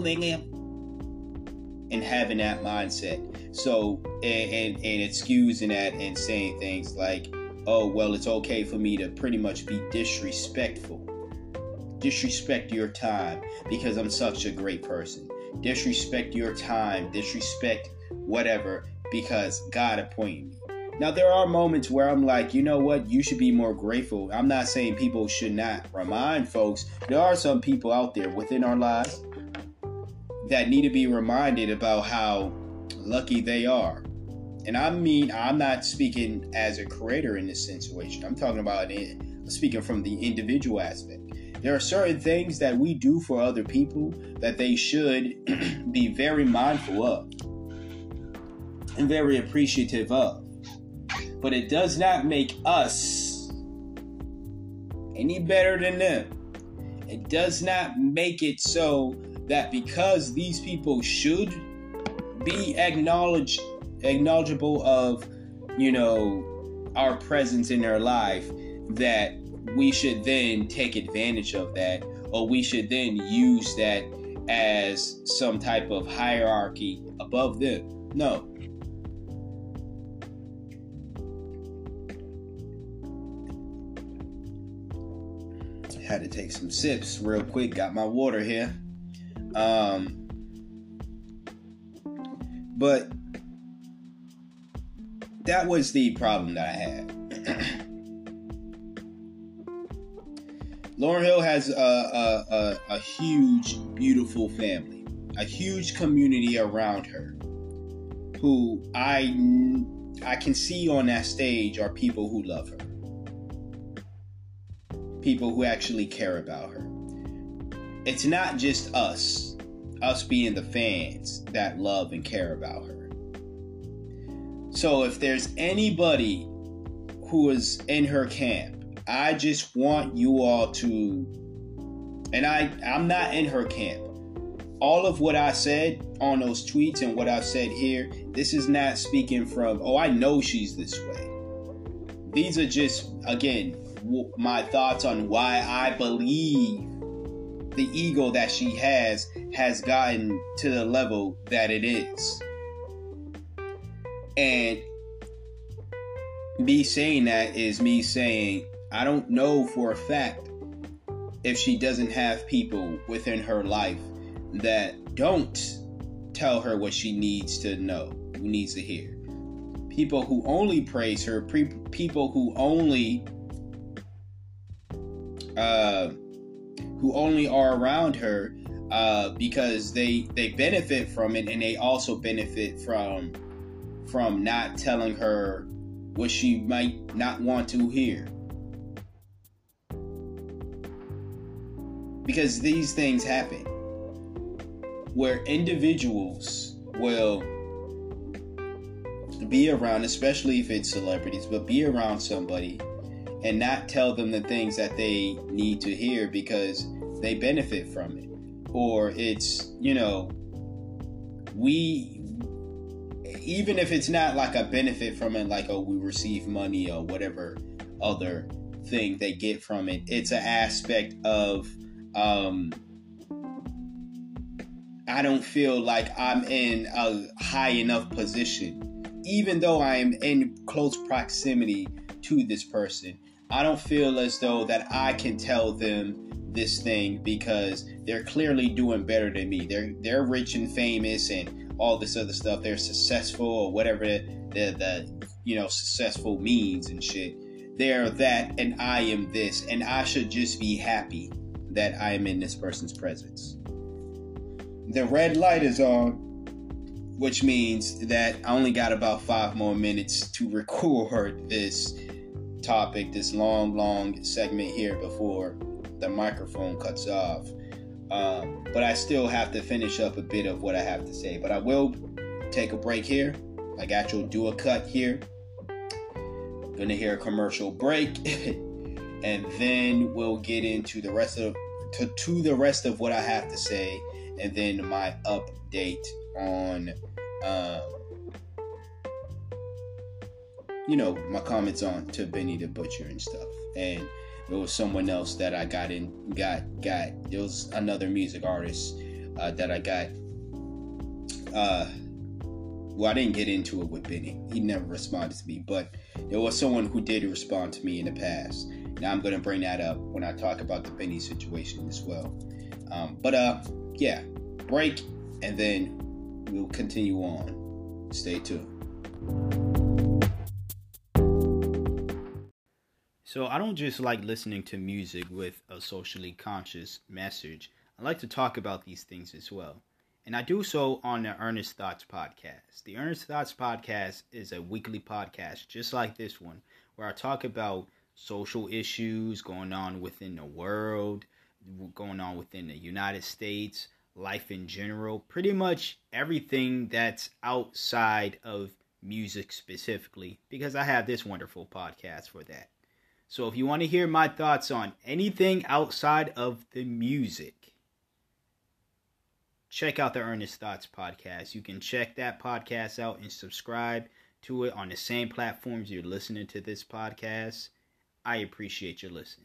and having that mindset. So, and, and, and excusing that and saying things like, oh, well, it's okay for me to pretty much be disrespectful. Disrespect your time because I'm such a great person. Disrespect your time, disrespect whatever, because God appointed me. Now, there are moments where I'm like, you know what? You should be more grateful. I'm not saying people should not remind folks. There are some people out there within our lives that need to be reminded about how lucky they are. And I mean, I'm not speaking as a creator in this situation. I'm talking about it, speaking from the individual aspect. There are certain things that we do for other people that they should be very mindful of and very appreciative of. But it does not make us any better than them. It does not make it so that because these people should be acknowledged, acknowledgeable of, you know, our presence in their life, that we should then take advantage of that, or we should then use that as some type of hierarchy above them. No. Had to take some sips real quick. Got my water here. Um, but that was the problem that I had. Lauryn Hill has a, a, a, a huge, beautiful family, a huge community around her, who I, I can see on that stage are people who love her. People who actually care about her. It's not just us, us being the fans that love and care about her. So if there's anybody who is in her camp, I just want you all to, and I, I'm not in her camp. All of what I said on those tweets and what I've said here, this is not speaking from, oh, I know she's this way. These are just, again, w- my thoughts on why I believe the ego that she has has gotten to the level that it is. And me saying that is me saying, I don't know for a fact if she doesn't have people within her life that don't tell her what she needs to know, who needs to hear. People who only praise her, pre- people who only uh, who only are around her uh, because they they benefit from it, and they also benefit from from not telling her what she might not want to hear. Because these things happen where individuals will be around, especially if it's celebrities, but be around somebody and not tell them the things that they need to hear because they benefit from it. Or it's, you know, we, even if it's not like a benefit from it, like, oh, we receive money or whatever other thing they get from it, it's an aspect of, um, I don't feel like I'm in a high enough position, even though I am in close proximity to this person. I don't feel as though that I can tell them this thing because they're clearly doing better than me. They're they're rich and famous and all this other stuff. They're successful or whatever the the you know, successful means and shit. They're that, and I am this, and I should just be happy that I am in this person's presence. The red light is on, which means that I only got about five more minutes to record this topic, this long, long segment here before the microphone cuts off. Um, but I still have to finish up a bit of what I have to say. But I will take a break here. Like actual do a cut here. Gonna hear a commercial break, and then we'll get into the rest of to, to the rest of what I have to say, and then my update on, um, you know, my comments on to Benny the Butcher and stuff. And there was someone else that I got in, got got. There was another music artist uh, that I got. Uh, well, I didn't get into it with Benny. He never responded to me, but there was someone who did respond to me in the past. Now I'm going to bring that up when I talk about the Benny situation as well. Um, but uh, yeah, break, and then we'll continue on. Stay tuned. So I don't just like listening to music with a socially conscious message. I like to talk about these things as well. And I do so on the Earnest Thoughts podcast. The Earnest Thoughts podcast is a weekly podcast just like this one, where I talk about social issues going on within the world, going on within the United States, life in general, pretty much everything that's outside of music specifically, because I have this wonderful podcast for that. So if you want to hear my thoughts on anything outside of the music, check out the Earnest Thoughts podcast. You can check that podcast out and subscribe to it on the same platforms you're listening to this podcast. I appreciate your listening.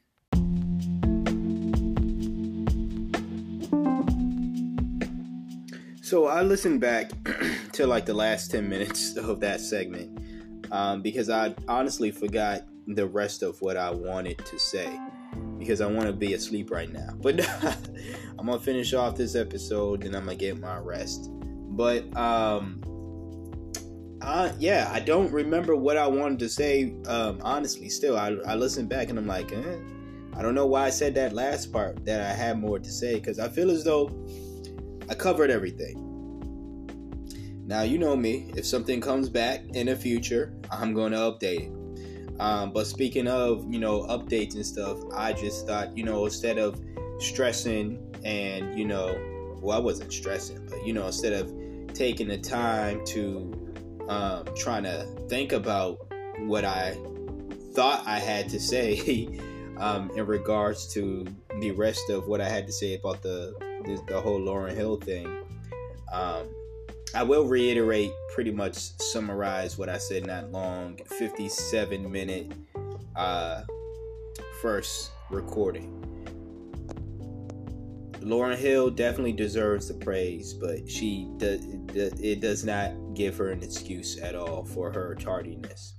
So I listened back to like the last ten minutes of that segment um, because I honestly forgot the rest of what I wanted to say, because I want to be asleep right now. But I'm going to finish off this episode and I'm going to get my rest. But, um, uh, yeah, I don't remember what I wanted to say. Um, honestly, still, I, I listened back and I'm like, eh, I don't know why I said that last part that I had more to say, because I feel as though I covered everything. Now, you know me, if something comes back in the future, I'm going to update it. Um, but speaking of, you know, updates and stuff, I just thought, you know, instead of stressing and, you know, well, I wasn't stressing, but, you know, instead of taking the time to um, trying to think about what I thought I had to say um, in regards to the rest of what I had to say about the the, the whole Lauryn Hill thing, um, I will reiterate, pretty much summarize what I said in that long fifty-seven minute uh, first recording. Lauryn Hill definitely deserves the praise, but she does, it does not give her an excuse at all for her tardiness.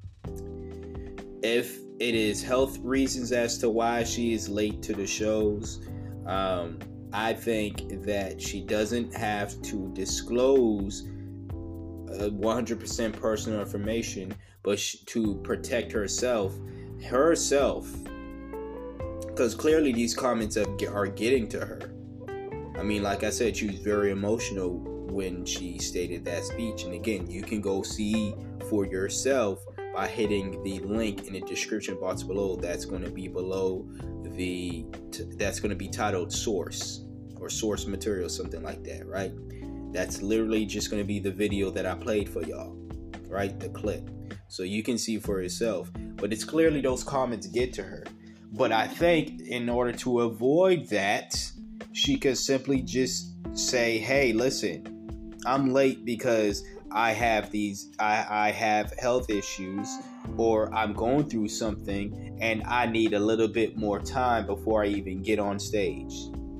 If it is health reasons as to why she is late to the shows, um, I think that she doesn't have to disclose uh, one hundred percent personal information, but sh- to protect herself, herself, because clearly these comments are, are getting to her. I mean, like I said, she was very emotional when she stated that speech. And again, you can go see for yourself by hitting the link in the description box below. That's going to be below the, t- that's going to be titled source or source material, something like that, right? That's literally just going to be the video that I played for y'all, right? The clip. So you can see for yourself. But it's clearly those comments get to her. But I think in order to avoid that, she could simply just say, hey, listen, I'm late because I have these, I, I have health issues, or I'm going through something and I need a little bit more time before I even get on stage.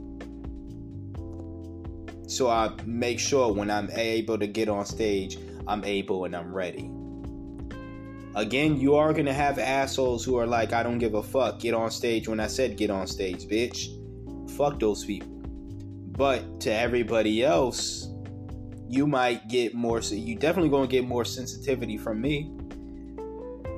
So I make sure when I'm able to get on stage, I'm able and I'm ready. Again, you are going to have assholes who are like, I don't give a fuck. Get on stage when I said get on stage, bitch. Fuck those people. But to everybody else, you might get more, so you definitely going to get more sensitivity from me.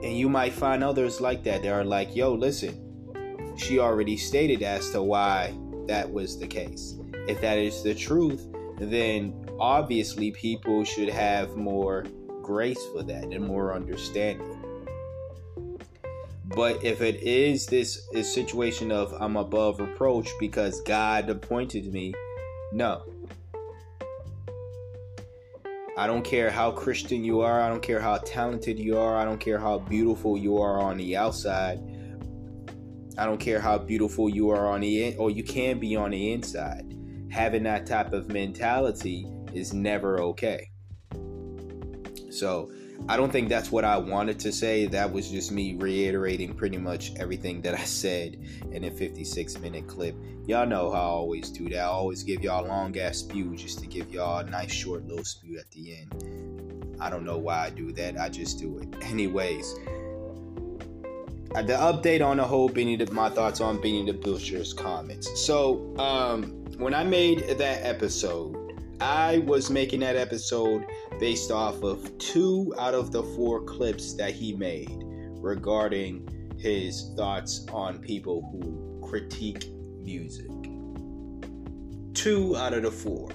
And you might find others like that. They are like, yo, listen, she already stated as to why that was the case. If that is the truth, then obviously people should have more grace for that and more understanding. But if it is this, this situation of I'm above reproach because God appointed me, no. I don't care how Christian you are. I don't care how talented you are. I don't care how beautiful you are on the outside. I don't care how beautiful you are on the in, or you can be on the inside. Having that type of mentality is never okay. So I don't think that's what I wanted to say. That was just me reiterating pretty much everything that I said in a fifty-six minute clip. Y'all know how I always do that. I always give y'all a long ass spew just to give y'all a nice short little spew at the end. I don't know why I do that. I just do it. Anyways, the update on the whole Benny, the, my thoughts on Benny the Butcher's comments. So um, when I made that episode, I was making that episode based off of two out of the four clips that he made regarding his thoughts on people who critique music. Two out of the four.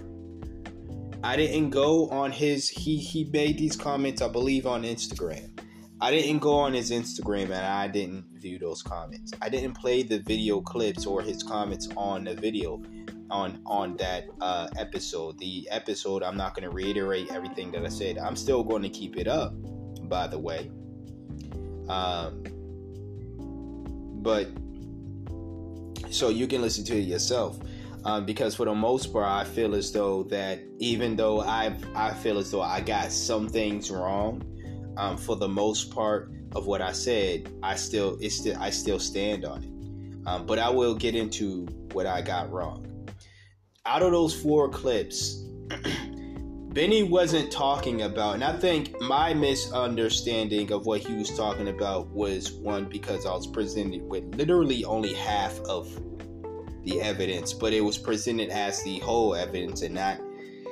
I didn't go on his, he, he made these comments, I believe, on Instagram. I didn't go on his Instagram and I didn't view those comments. I didn't play the video clips or his comments on the video. on on that uh, episode. The episode, I'm not going to reiterate everything that I said. I'm still going to keep it up, by the way. Um, but, so you can listen to it yourself. Um, because for the most part, I feel as though that even though I I feel as though I got some things wrong, um, for the most part of what I said, I still it's still I still stand on it. Um, but I will get into what I got wrong. Out of those four clips, Benny wasn't talking about, and I think my misunderstanding of what he was talking about was, one, because I was presented with literally only half of the evidence, but it was presented as the whole evidence and not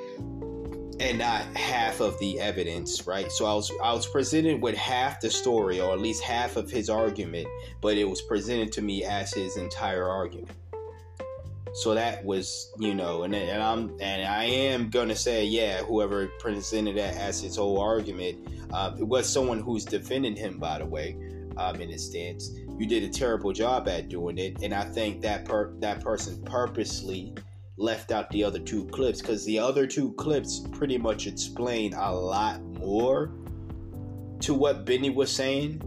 and not half of the evidence, right? So I was I was presented with half the story, or at least half of his argument, but it was presented to me as his entire argument. So that was, you know, and and I'm and I am gonna say, yeah, whoever presented that as his whole argument, uh, it was someone who's defending him, by the way, um, in his stance. You did a terrible job at doing it, and I think that per- that person purposely left out the other two clips, because the other two clips pretty much explain a lot more to what Benny was saying,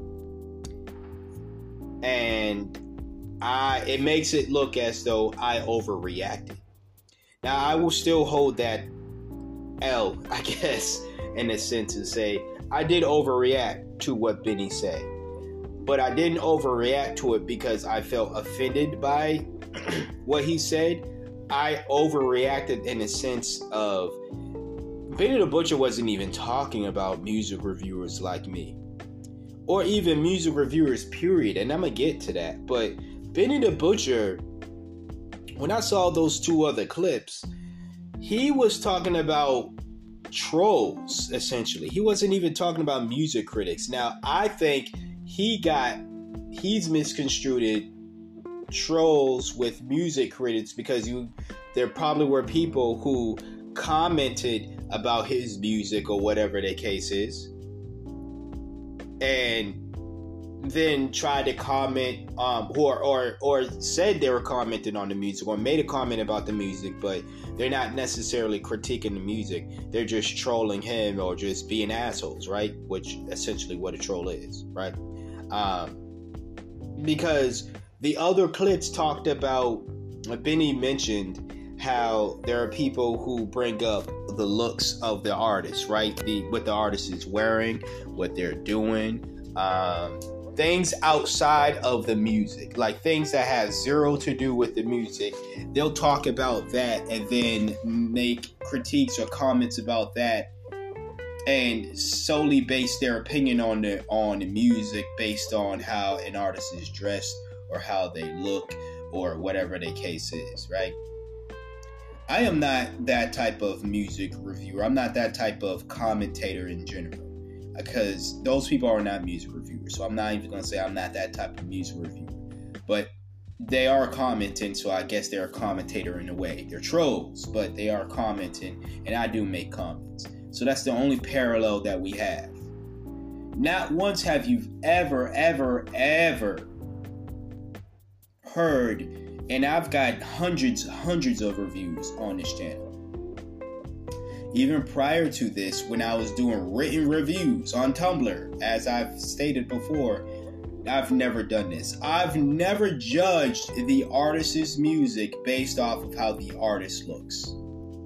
and I it makes it look as though I overreacted. Now I will still hold that L, I guess, in a sense, and say I did overreact to what Benny said. But I didn't overreact to it because I felt offended by what he said. I overreacted in a sense of Benny the Butcher wasn't even talking about music reviewers like me, or even music reviewers, period. And I'm going to get to that. But Benny the Butcher, when I saw those two other clips, he was talking about trolls, essentially. He wasn't even talking about music critics. Now, I think he got, he's misconstrued trolls with music critics because you, there probably were people who commented about his music or whatever the case is, and then tried to comment, um, or or or said they were commenting on the music or made a comment about the music, but they're not necessarily critiquing the music. They're just trolling him or just being assholes, right? Which essentially what a troll is, right? Um, because the other clips talked about, Benny mentioned how there are people who bring up the looks of the artist, right? The what the artist is wearing, what they're doing, um, things outside of the music, like things that have zero to do with the music. They'll talk about that and then make critiques or comments about that, and solely base their opinion on the on the music based on how an artist is dressed or how they look or whatever the case is, right? I am not that type of music reviewer. I'm not that type of commentator in general. because those people are not music reviewers. So I'm not even gonna say I'm not that type of music reviewer, but they are commenting, so I guess they're a commentator in a way. They're trolls, but they are commenting, and I do make comments. So that's the only parallel that we have. Not once have you ever, ever, ever heard, and I've got hundreds, hundreds of reviews on this channel. Even prior to this, when I was doing written reviews on Tumblr, as I've stated before, I've never done this. I've never judged the artist's music based off of how the artist looks.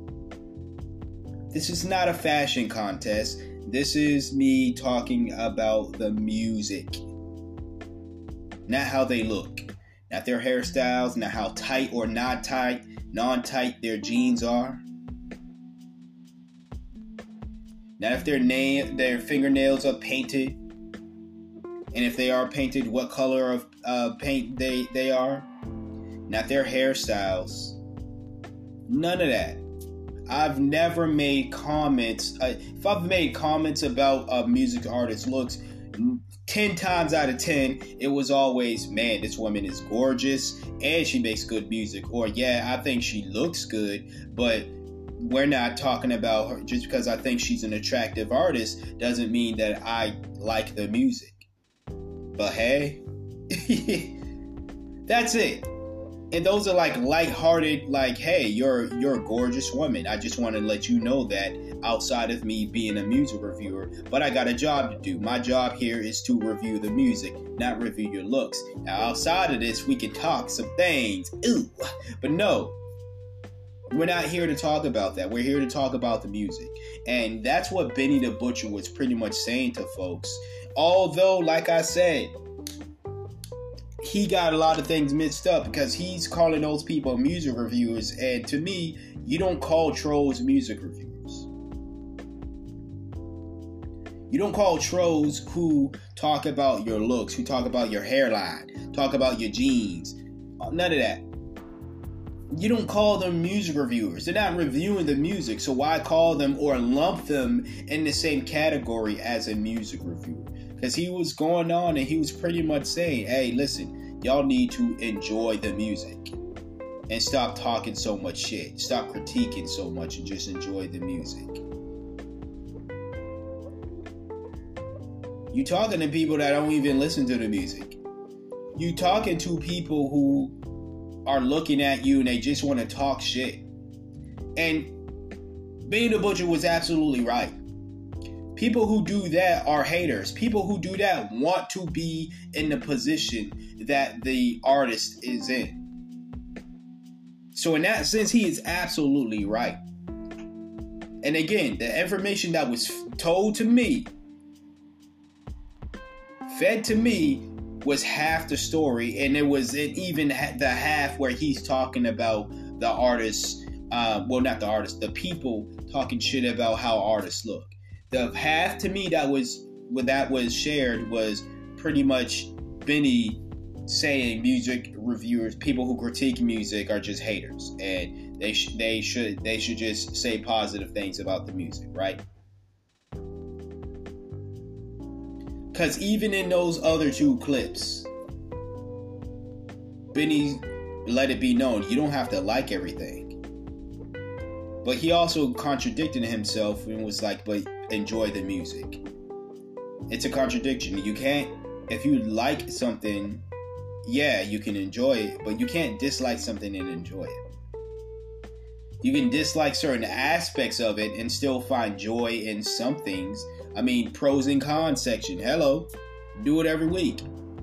This is not a fashion contest. This is me talking about the music. Not how they look. Not their hairstyles, not how tight or not tight, non-tight their jeans are. Not if their nail, their fingernails are painted. And if they are painted, what color of uh, paint they, they are. Not their hairstyles. None of that. I've never made comments. Uh, if I've made comments about a music artist's looks, ten times out of ten, it was always, man, this woman is gorgeous and she makes good music. Or, yeah, I think she looks good, but we're not talking about her. Just because I think she's an attractive artist doesn't mean that I like the music. But hey, that's it. And those are like lighthearted, like, hey, you're you're a gorgeous woman. I just want to let you know that outside of me being a music reviewer, but I got a job to do. My job here is to review the music, not review your looks. Now, outside of this, we can talk some things. Ooh, but no, we're not here to talk about that. We're here to talk about the music. And that's what Benny the Butcher was pretty much saying to folks. Although, like I said, he got a lot of things mixed up because he's calling those people music reviewers. And to me, you don't call trolls music reviewers. You don't call trolls who talk about your looks, who talk about your hairline, talk about your jeans. None of that. You don't call them music reviewers. They're not reviewing the music. So why call them or lump them in the same category as a music reviewer? Because he was going on and he was pretty much saying, hey, listen, y'all need to enjoy the music and stop talking so much shit. Stop critiquing so much and just enjoy the music. You talking to people that don't even listen to the music. You talking to people who are looking at you and they just want to talk shit. And Benny the Butcher was absolutely right. People who do that are haters. People who do that want to be in the position that the artist is in. So in that sense, he is absolutely right. And again, the information that was told to me, fed to me, was half the story. And it was even the half where he's talking about the artists, uh, well, not the artists, the people talking shit about how artists look. The half to me that was when that was shared was pretty much Benny saying music reviewers, people who critique music, are just haters, and they sh- they should they should just say positive things about the music, right? Because even in those other two clips, Benny let it be known you don't have to like everything. But he also contradicted himself and was like, but enjoy the music. It's a contradiction. You can't, if you like something, yeah, you can enjoy it, but you can't dislike something and enjoy it. You can dislike certain aspects of it and still find joy in some things. I mean, pros and cons section. Hello. Do it every week.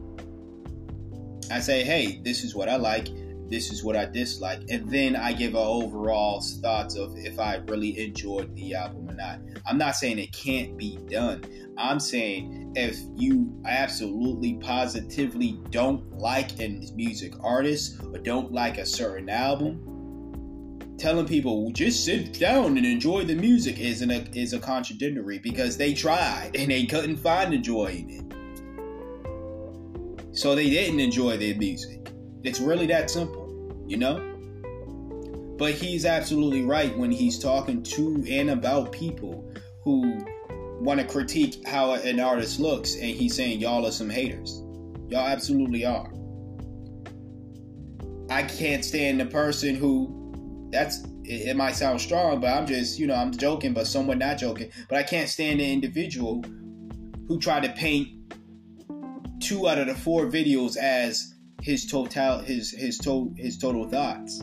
I say, hey, this is what I like. This is what I dislike. And then I give an overall thoughts of if I really enjoyed the album or not. I'm not saying it can't be done. I'm saying if you absolutely positively don't like a music artist or don't like a certain album, telling people just sit down and enjoy the music isn't a, is a contradictory, because they tried and they couldn't find the joy in it. So they didn't enjoy their music. It's really that simple, you know? But he's absolutely right when he's talking to and about people who want to critique how an artist looks, and he's saying y'all are some haters. Y'all absolutely are. I can't stand the person who, that's, it, it might sound strong, but I'm just, you know, I'm joking, but somewhat not joking. But I can't stand the individual who tried to paint two out of the four videos as his total, his his to, his total thoughts.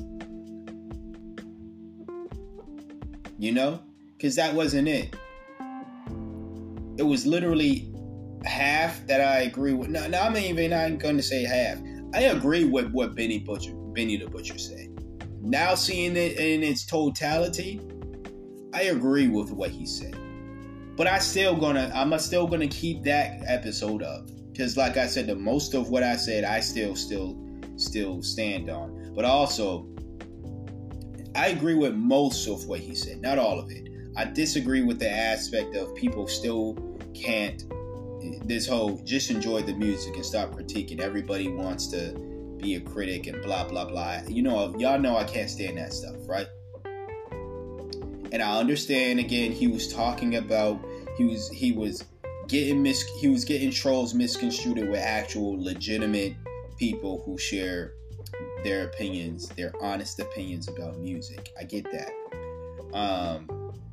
You know, because that wasn't it. It was literally half that I agree with. No, no, I'm even not going to say half. I agree with what Benny Butcher, Benny the Butcher said. Now seeing it in its totality, I agree with what he said. But I still gonna, I'm still gonna keep that episode up, because, like I said, the most of what I said, I still, still, still stand on. But also, I agree with most of what he said, not all of it. I disagree with the aspect of people still can't, this whole just enjoy the music and stop critiquing. Everybody wants to be a critic and blah, blah, blah. You know, y'all know I can't stand that stuff, right? And I understand, again, he was talking about, he was, he was getting mis, he was getting trolls misconstrued with actual legitimate people who share their opinions, their honest opinions about music. I get that. Um,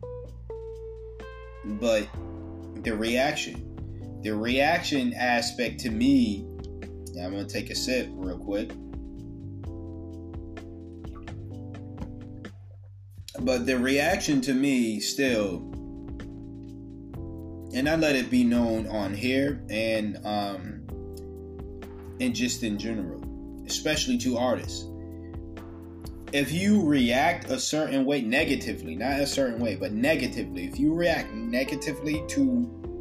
but the reaction, the reaction aspect to me, I'm going to take a sip real quick. But the reaction to me still, and I let it be known on here and, um, and just in general, especially to artists. If you react a certain way negatively, not a certain way, but negatively, if you react negatively to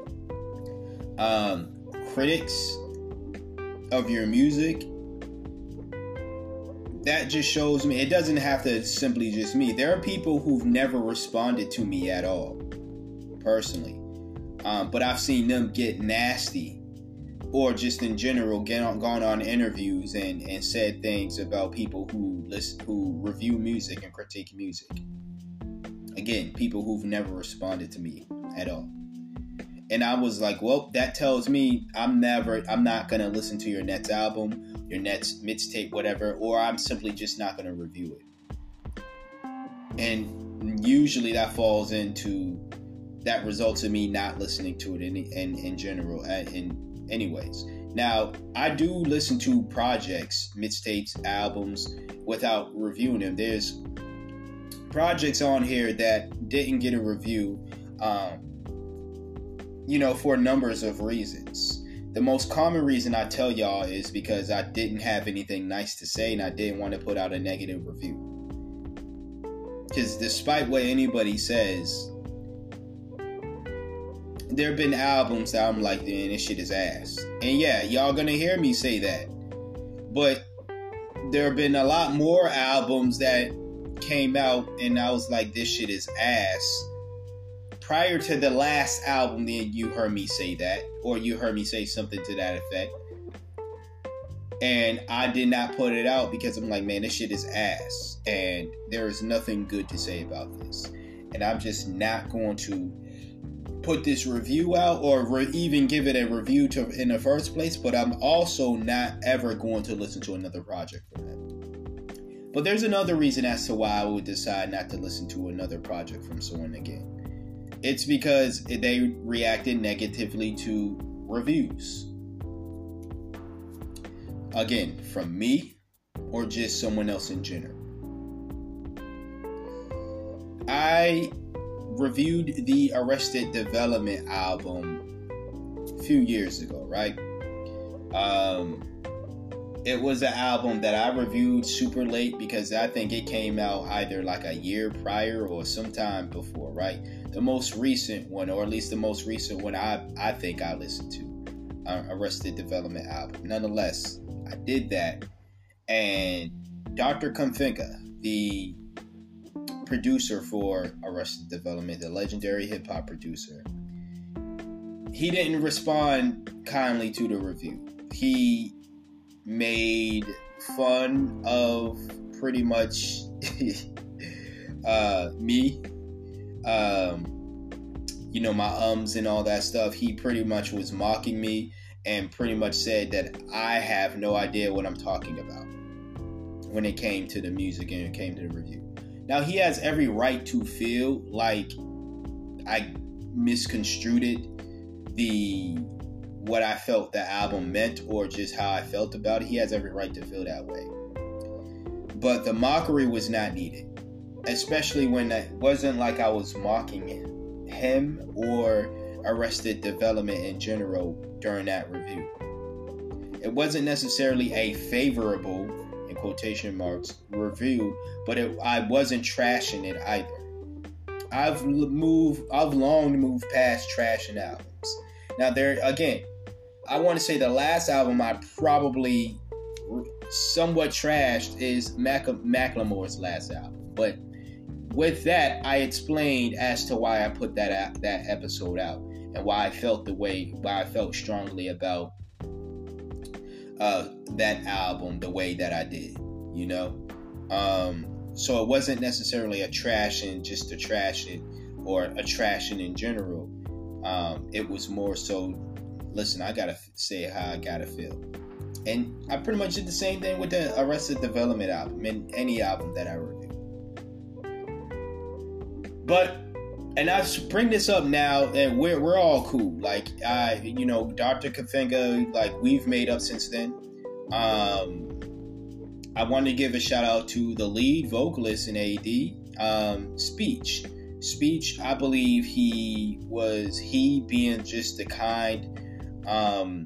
um, critics of your music, that just shows me, it doesn't have to simply just me. There are people who've never responded to me at all, personally. Um, but I've seen them get nasty, or just in general, get on, gone on interviews and, and said things about people who listen, who review music and critique music. Again, people who've never responded to me at all. And I was like, well, that tells me I'm never, I'm not going to listen to your next album, your next mixtape, whatever, or I'm simply just not going to review it. And usually that falls into, that results in me not listening to it in, in, in general, in anyways. Now, I do listen to projects, mixtapes, albums, without reviewing them. There's projects on here that didn't get a review, um, you know, for numbers of reasons. The most common reason I tell y'all is because I didn't have anything nice to say and I didn't want to put out a negative review. Because despite what anybody says, there have been albums that I'm like, man, this shit is ass. And yeah, y'all gonna hear me say that. But there have been a lot more albums that came out and I was like, this shit is ass. Prior to the last album, then you heard me say that. Or you heard me say something to that effect. And I did not put it out because I'm like, man, this shit is ass. And there is nothing good to say about this. And I'm just not going to put this review out or re- even give it a review to in the first place, but I'm also not ever going to listen to another project from them. But there's another reason as to why I would decide not to listen to another project from someone again. It's because they reacted negatively to reviews. Again, from me or just someone else in general. I reviewed the Arrested Development album a few years ago, right? Um, it was an album that I reviewed super late because I think it came out either like a year prior or sometime before, right? The most recent one, or at least the most recent one I, I think I listened to, uh, Arrested Development album. Nonetheless, I did that, and Doctor Kumfinka, the producer for Arrested Development, the legendary hip-hop producer, he didn't respond kindly to the review. He made fun of pretty much uh, me. Um, you know, my ums and all that stuff, he pretty much was mocking me and pretty much said that I have no idea what I'm talking about when it came to the music and it came to the review. Now, he has every right to feel like I misconstrued it, the what I felt the album meant, or just how I felt about it. He has every right to feel that way. But the mockery was not needed, especially when it wasn't like I was mocking him or Arrested Development in general during that review. It wasn't necessarily a favorable, in quotation marks, review, but it, I wasn't trashing it either. I've moved, I've long moved past trashing albums. Now, there again, I want to say the last album I probably somewhat trashed is Mac- Macklemore's last album. But with that, I explained as to why I put that that episode out and why I felt the way, why I felt strongly about uh, that album the way that I did. You know, um, so it wasn't necessarily a trashing just to trash it or a trashing in general. Um, it was more so, listen, I gotta say how I gotta feel. And I pretty much did the same thing with the Arrested Development album and any album that I review. But, and I bring this up now, and we're we're all cool. Like, I, you know, Doctor Kafinga, like, we've made up since then. Um, I want to give a shout out to the lead vocalist in A D, um, Speech. Speech, I believe he was, he being just the kind, um,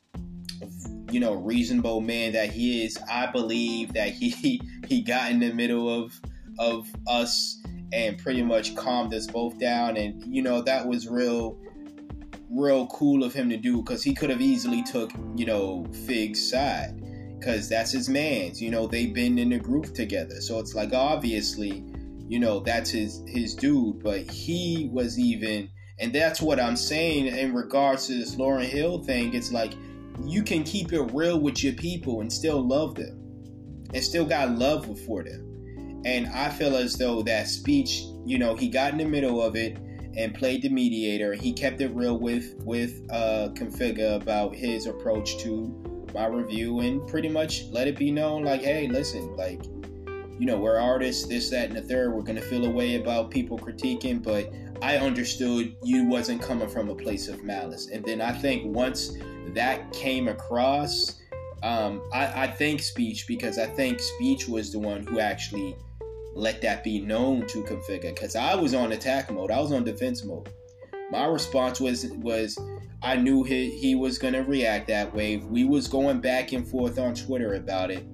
you know, reasonable man that he is. I believe that he he got in the middle of of us and pretty much calmed us both down. And, you know, that was real, real cool of him to do, because he could have easily took, you know, Fig's side, because that's his man's. You know, they've been in a group together. So it's like, obviously, you know, that's his, his dude. But he was even, and that's what I'm saying in regards to this Lauryn Hill thing. It's like, you can keep it real with your people and still love them and still got love for them. And I feel as though that Speech, you know, he got in the middle of it and played the mediator. He kept it real with, with uh, Configa about his approach to my review, and pretty much let it be known, like, hey, listen, like, you know, we're artists, this, that, and the third. We're going to feel a way about people critiquing, but I understood you wasn't coming from a place of malice. And then I think once that came across, um, I, I thank Speech, because I think Speech was the one who actually let that be known to Configa, because I was on attack mode. I was on defense mode. My response was, was I knew he, he was going to react that way. We was going back and forth on Twitter about it.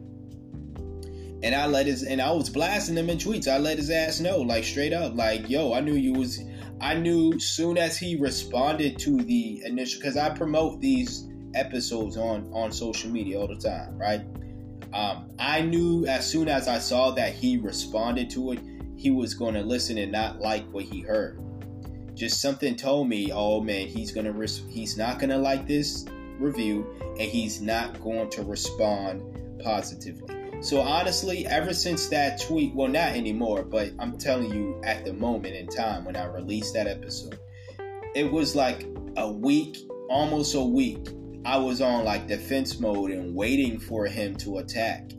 And I let his, and I was blasting him in tweets. I let his ass know, like, straight up, like, yo, I knew you was, I knew soon as he responded to the initial, because I promote these episodes on, on social media all the time, right? Um, I knew as soon as I saw that he responded to it, he was going to listen and not like what he heard. Just something told me, oh man, he's gonna, res- he's not gonna like this review, and he's not going to respond positively. So honestly, ever since that tweet, well, not anymore, but I'm telling you, at the moment in time when I released that episode, it was like a week, almost a week, I was on like defense mode and waiting for him to attack.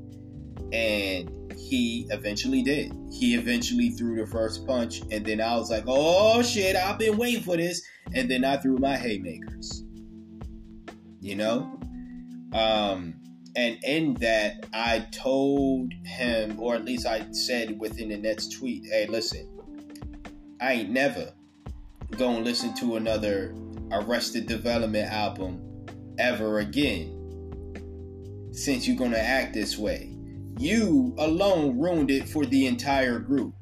And he eventually did. He eventually threw the first punch, and then I was like, oh shit, I've been waiting for this. And then I threw my haymakers. You know? Um... And in that, I told him, or at least I said within the next tweet, hey, listen, I ain't never gonna listen to another Arrested Development album ever again, since you're gonna act this way. You alone ruined it for the entire group.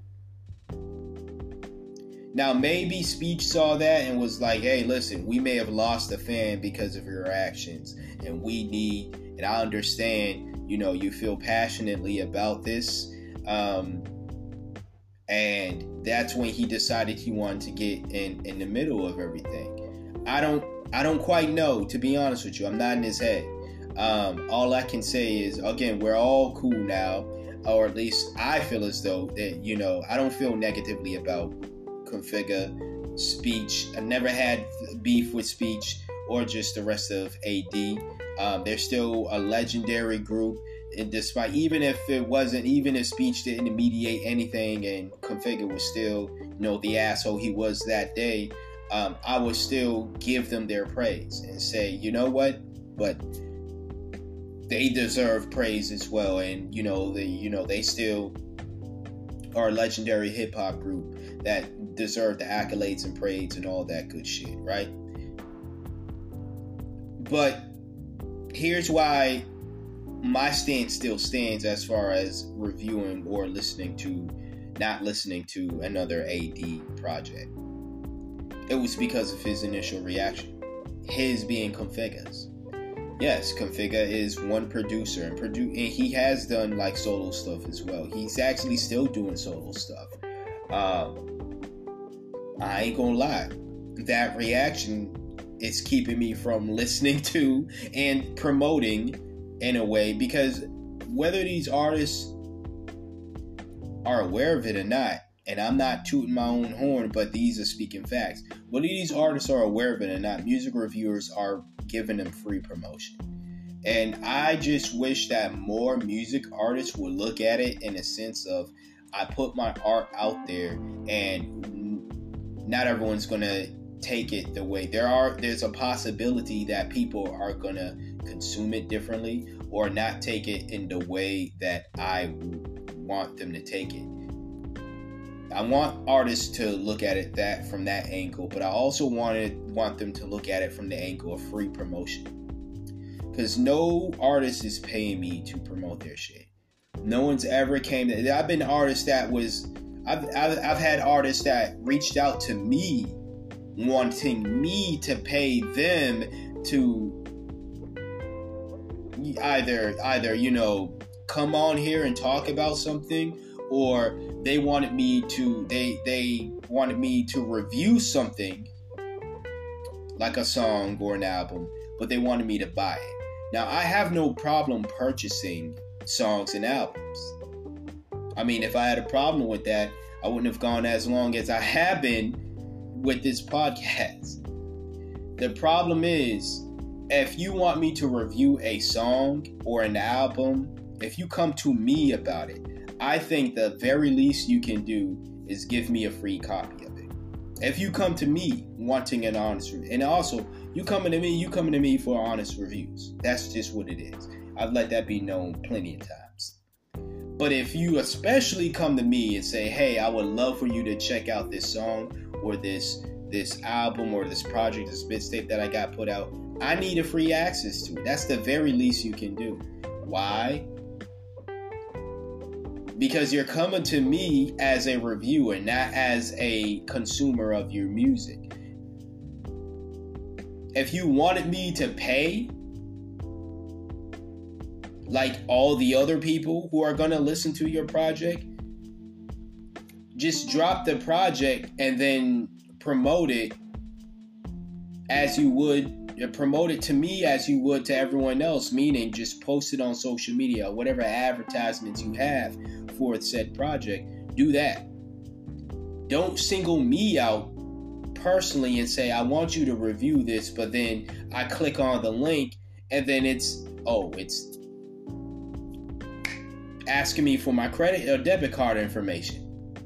Now, maybe Speech saw that and was like, hey, listen, we may have lost a fan because of your actions, and we need... And I understand, you know, you feel passionately about this. Um, and that's when he decided he wanted to get in, in the middle of everything. I don't I don't quite know, to be honest with you. I'm not in his head. Um, all I can say is, again, we're all cool now. Or at least I feel as though that, you know, I don't feel negatively about Configa. Speech. I never had beef with Speech or just the rest of A D. Um, they're still a legendary group. And despite, even if it wasn't, even if Speech didn't mediate anything and Configure was still, you know, the asshole he was that day, um, I would still give them their praise and say, you know what, but they deserve praise as well. And, you know, they, you know, they still are a legendary hip hop group that deserve the accolades and praise and all that good shit, right? But here's why my stance still stands as far as reviewing or listening to, not listening to another A D project. It was because of his initial reaction. His being Configure's. Yes, Configure is one producer, and, produ- and he has done like solo stuff as well. He's actually still doing solo stuff. Uh, I ain't gonna lie. That reaction is keeping me from listening to and promoting in a way, because whether these artists are aware of it or not, and I'm not tooting my own horn, but these are speaking facts. Whether these artists are aware of it or not, music reviewers are giving them free promotion. And I just wish that more music artists would look at it in a sense of, I put my art out there, and not everyone's going to take it the way there are. There's a possibility that people are going to consume it differently or not take it in the way that I want them to take it. I want artists to look at it that from that angle, but I also wanted want them to look at it from the angle of free promotion. Because no artist is paying me to promote their shit. No one's ever came to, I've been an artist that was I've, I've I've had artists that reached out to me wanting me to pay them to either either you know come on here and talk about something, or they wanted me to they they wanted me to review something like a song or an album, but they wanted me to buy it. Now, I have no problem purchasing songs and albums. I mean, if I had a problem with that, I wouldn't have gone as long as I have been with this podcast. The problem is, if you want me to review a song or an album, if you come to me about it, I think the very least you can do is give me a free copy of it. If you come to me wanting an honest review, and also, you coming to me, you coming to me for honest reviews. That's just what it is. I've let that be known plenty of times. But if you especially come to me and say, hey, I would love for you to check out this song or this this album or this project, this mixtape that I got put out, I need a free access to it. That's the very least you can do. Why? Because you're coming to me as a reviewer, not as a consumer of your music. If you wanted me to pay, like all the other people who are going to listen to your project, just drop the project and then promote it as you would, promote it to me as you would to everyone else, meaning just post it on social media, whatever advertisements you have for said project, do that. Don't single me out personally and say, I want you to review this, but then I click on the link and then it's, oh, it's asking me for my credit or debit card information.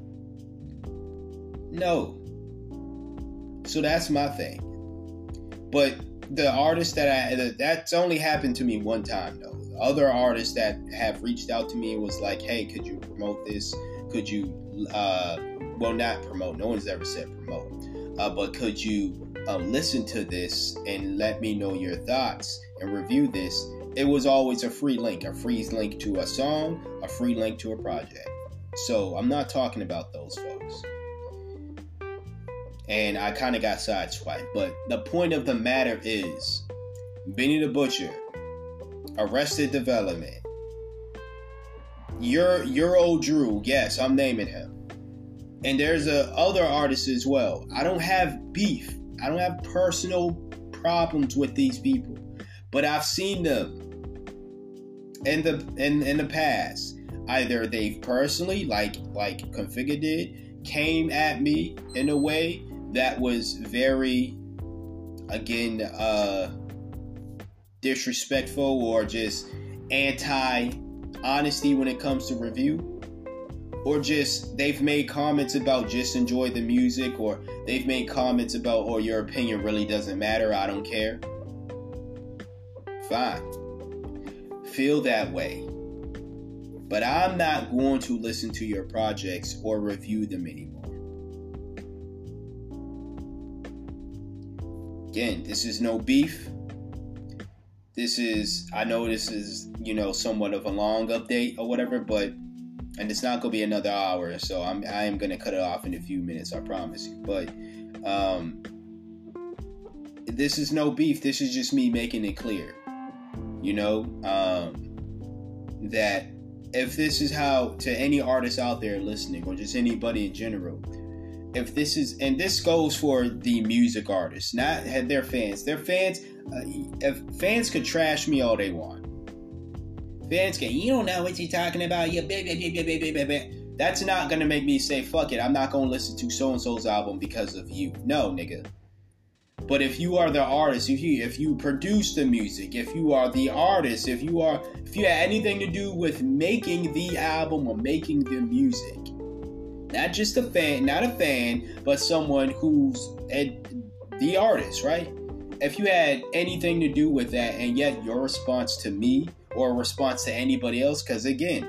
No. So that's my thing. But the artists that I, that's only happened to me one time though. Other artists that have reached out to me and was like, hey, could you promote this? Could you, uh, well, not promote. No one's ever said promote. Uh, but could you uh, listen to this and let me know your thoughts and review this? It was always a free link, a free link to a song, a free link to a project. So I'm not talking about those folks. And I kind of got sideswiped. But the point of the matter is, Benny the Butcher, Arrested Development, your your old Drew, yes, I'm naming him. And there's a other artists as well. I don't have beef. I don't have personal problems with these people. But I've seen them in the in, in the past. Either they've personally, like like Configure did, came at me in a way that was very, again, uh, disrespectful or just anti-honesty when it comes to review. Or just they've made comments about just enjoy the music, or they've made comments about, or your opinion really doesn't matter, I don't care. Fine. Feel that way. But I'm not going to listen to your projects or review them anymore. Again, this is no beef. This is, I know this is, you know, somewhat of a long update or whatever, but and it's not going to be another hour, so I'm I am going to cut it off in a few minutes, I promise you. But um, this is no beef. This is just me making it clear, you know, um, that if this is how, to any artist out there listening, or just anybody in general, if this is, and this goes for the music artists, not their fans. Their fans, uh, if fans could trash me all they want. Fans can, you don't know what you're talking about. You baby, baby, baby, baby. That's not gonna make me say fuck it. I'm not gonna listen to so and so's album because of you. No, nigga. But if you are the artist, if you if you produce the music, if you are the artist, if you are if you had anything to do with making the album or making the music, not just a fan, not a fan, but someone who's a, the artist, right? If you had anything to do with that, and yet your response to me or a response to anybody else, because again,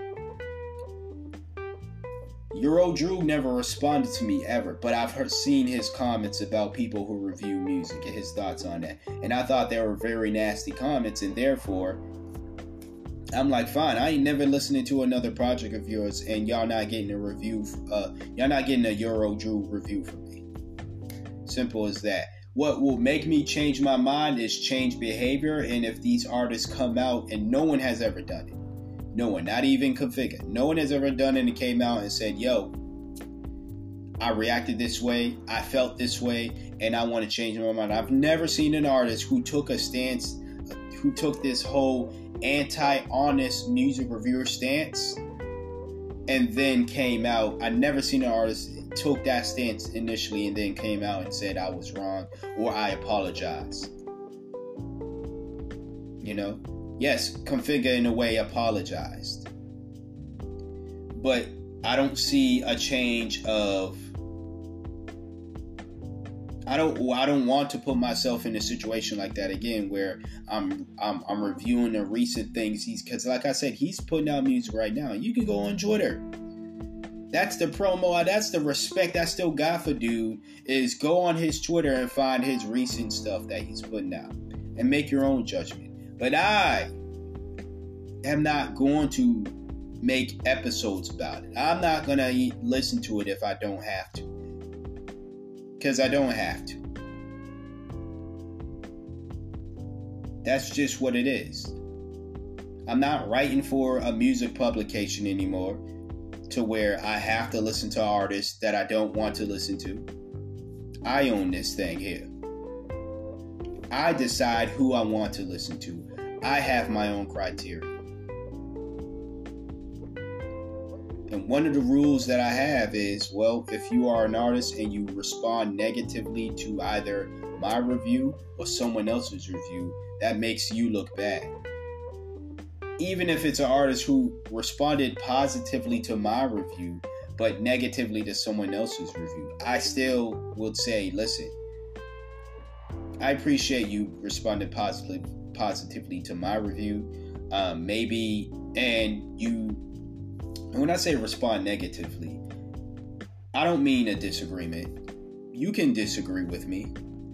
Euro Drew never responded to me ever, but I've heard, seen his comments about people who review music and his thoughts on that, and I thought they were very nasty comments, and therefore I'm like, fine, I ain't never listening to another project of yours, and y'all not getting a review, uh, y'all not getting a Euro Drew review from me. Simple as that. What will make me change my mind is change behavior, and if these artists come out, and no one has ever done it, no one, not even Configure, no one has ever done it and came out and said, yo, I reacted this way, I felt this way, and I want to change my mind. I've never seen an artist who took a stance, who took this whole anti-honest music reviewer stance and then came out. I've never seen an artist took that stance initially and then came out and said I was wrong or I apologize. You know? Yes, Configure in a way apologized. But I don't see a change of I don't I don't want to put myself in a situation like that again where I'm I'm I'm reviewing the recent things he's, because like I said, he's putting out music right now. You can go on Twitter. That's the promo, that's the respect I still got for dude, is go on his Twitter and find his recent stuff that he's putting out and make your own judgment. But I am not going to make episodes about it. I'm not going to listen to it if I don't have to. Because I don't have to. That's just what it is. I'm not writing for a music publication anymore to where I have to listen to artists that I don't want to listen to. I own this thing here. I decide who I want to listen to. I have my own criteria. And one of the rules that I have is, well, if you are an artist and you respond negatively to either my review or someone else's review, that makes you look bad. Even if it's an artist who responded positively to my review, but negatively to someone else's review, I still would say, listen, I appreciate you responding positively positively to my review. Um, maybe, and you, and when I say respond negatively, I don't mean a disagreement. You can disagree with me.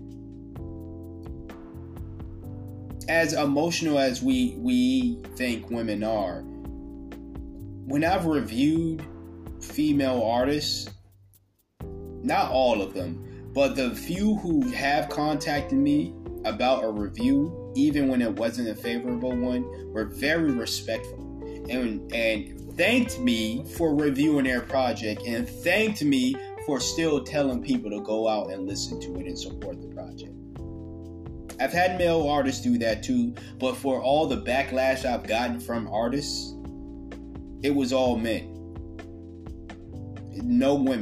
As emotional as we we think women are, when I've reviewed female artists, not all of them, but the few who have contacted me about a review, even when it wasn't a favorable one, were very respectful and and thanked me for reviewing their project and thanked me for still telling people to go out and listen to it and support the project. I've had male artists do that too, but for all the backlash I've gotten from artists, it was all men. No women.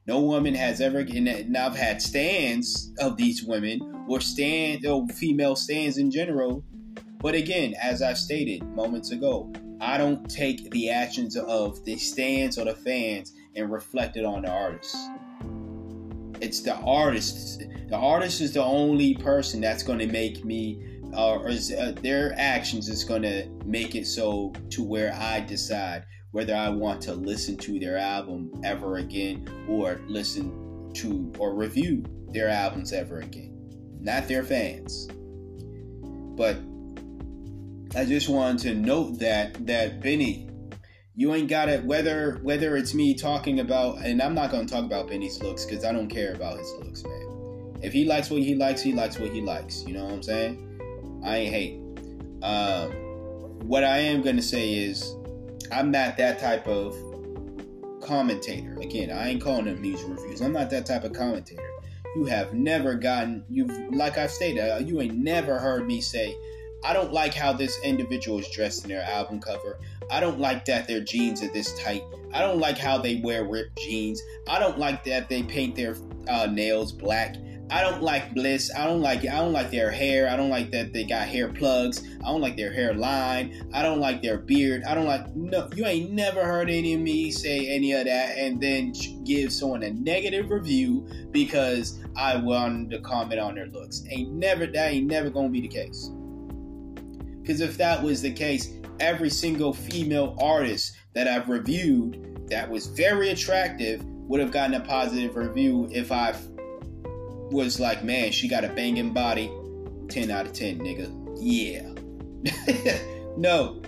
No woman has ever, and I've had stands of these women, or stand, or female stands in general. But again, as I've stated moments ago, I don't take the actions of the stands or the fans and reflect it on the artists. It's the artist. The artist is the only person that's going to make me, uh, or is, uh, their actions is going to make it so to where I decide whether I want to listen to their album ever again, or listen to or review their albums ever again. Not their fans. But I just wanted to note that that Benny, you ain't got it. Whether whether it's me talking about, and I'm not gonna talk about Benny's looks because I don't care about his looks, man. If he likes what he likes, he likes what he likes. You know what I'm saying? I ain't hate. Um, what I am gonna say is, I'm not that type of commentator. Again, I ain't calling them music reviews. I'm not that type of commentator. You have never gotten, you've, like I've stated, uh, you ain't never heard me say, I don't like how this individual is dressed in their album cover. I don't like that their jeans are this tight. I don't like how they wear ripped jeans. I don't like that they paint their uh, nails black. I don't like Bliss. I don't like I don't like their hair. I don't like that they got hair plugs. I don't like their hairline. I don't like their beard. I don't like no. You ain't never heard any of me say any of that and then give someone a negative review because I wanted to comment on their looks. Ain't never that ain't never gonna be the case. Because if that was the case, every single female artist that I've reviewed that was very attractive would have gotten a positive review if I was like, man, she got a banging body. ten out of ten, nigga. Yeah. No.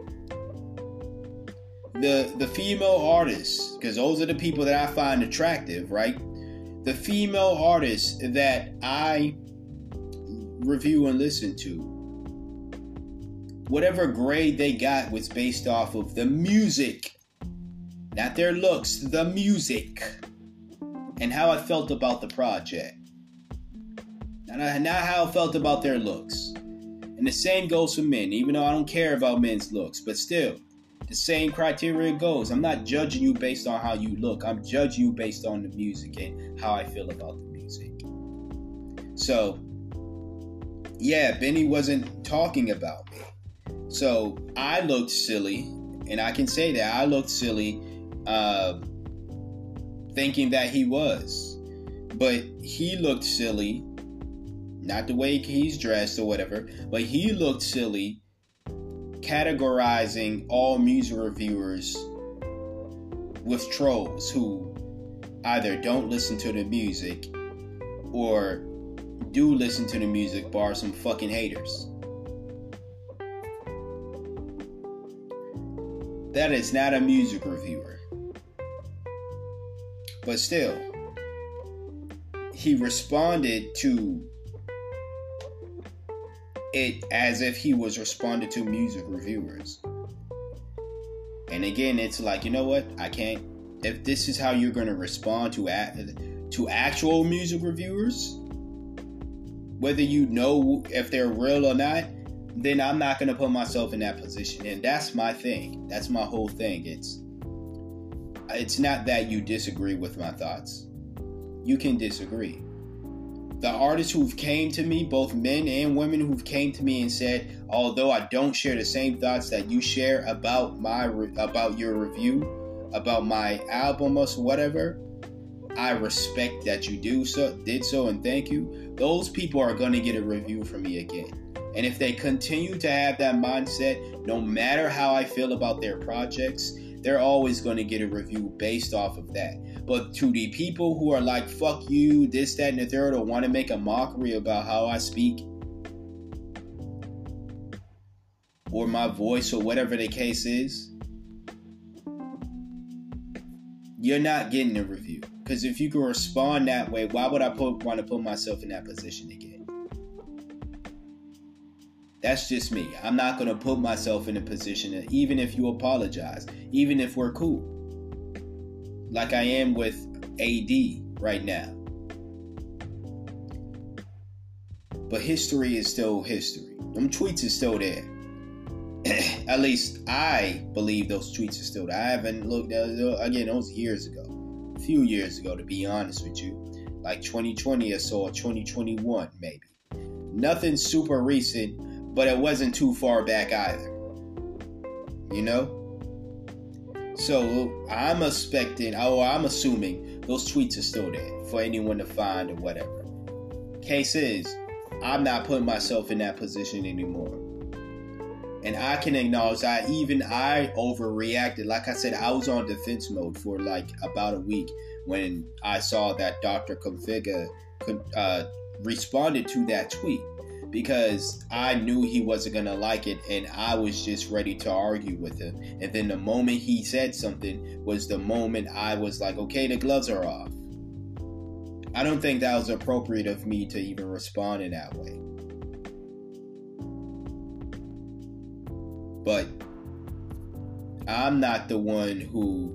The the female artists, because those are the people that I find attractive, right? The female artists that I review and listen to, whatever grade they got was based off of the music. Not their looks, the music. And how I felt about the project. Not how I felt about their looks. And the same goes for men, even though I don't care about men's looks. But still, the same criteria goes. I'm not judging you based on how you look. I'm judging you based on the music and how I feel about the music. So, yeah, Benny wasn't talking about me. So, I looked silly, and I can say that I looked silly uh, thinking that he was. But he looked silly. Not the way he's dressed or whatever, but he looked silly categorizing all music reviewers with trolls who either don't listen to the music or do listen to the music but are some fucking haters. That is not a music reviewer. But still, he responded to it as if he was responding to music reviewers. And again, it's like, you know what? I can't. If this is how you're going to respond to a, to actual music reviewers, whether you know if they're real or not, then I'm not going to put myself in that position. And that's my thing. That's my whole thing. It's it's not that you disagree with my thoughts. You can disagree. The artists who've came to me, both men and women who've came to me and said, although I don't share the same thoughts that you share about my about your review, about my album or whatever, I respect that you do so, did so, and thank you. Those people are going to get a review from me again. And if they continue to have that mindset, no matter how I feel about their projects, they're always going to get a review based off of that. But to the people who are like, fuck you, this, that, and the third, or want to make a mockery about how I speak, or my voice, or whatever the case is, you're not getting a review. Because if you can respond that way, why would I put, want to put myself in that position again? That's just me. I'm not going to put myself in a position, that even if you apologize, even if we're cool, like I am with A D right now. But history is still history. Them tweets are still there. At least I believe those tweets are still there. I haven't looked at it again. Those years ago. a few years ago, to be honest with you. Like twenty twenty or so, or twenty twenty-one maybe. Nothing super recent, but it wasn't too far back either. You know? So I'm expecting, or I'm assuming those tweets are still there for anyone to find or whatever. Case is, I'm not putting myself in that position anymore. And I can acknowledge that even I overreacted. Like I said, I was on defense mode for like about a week when I saw that Doctor Configa uh, responded to that tweet, because I knew he wasn't going to like it and I was just ready to argue with him. And then the moment he said something was the moment I was like, okay, the gloves are off. I don't think that was appropriate of me to even respond in that way. But I'm not the one who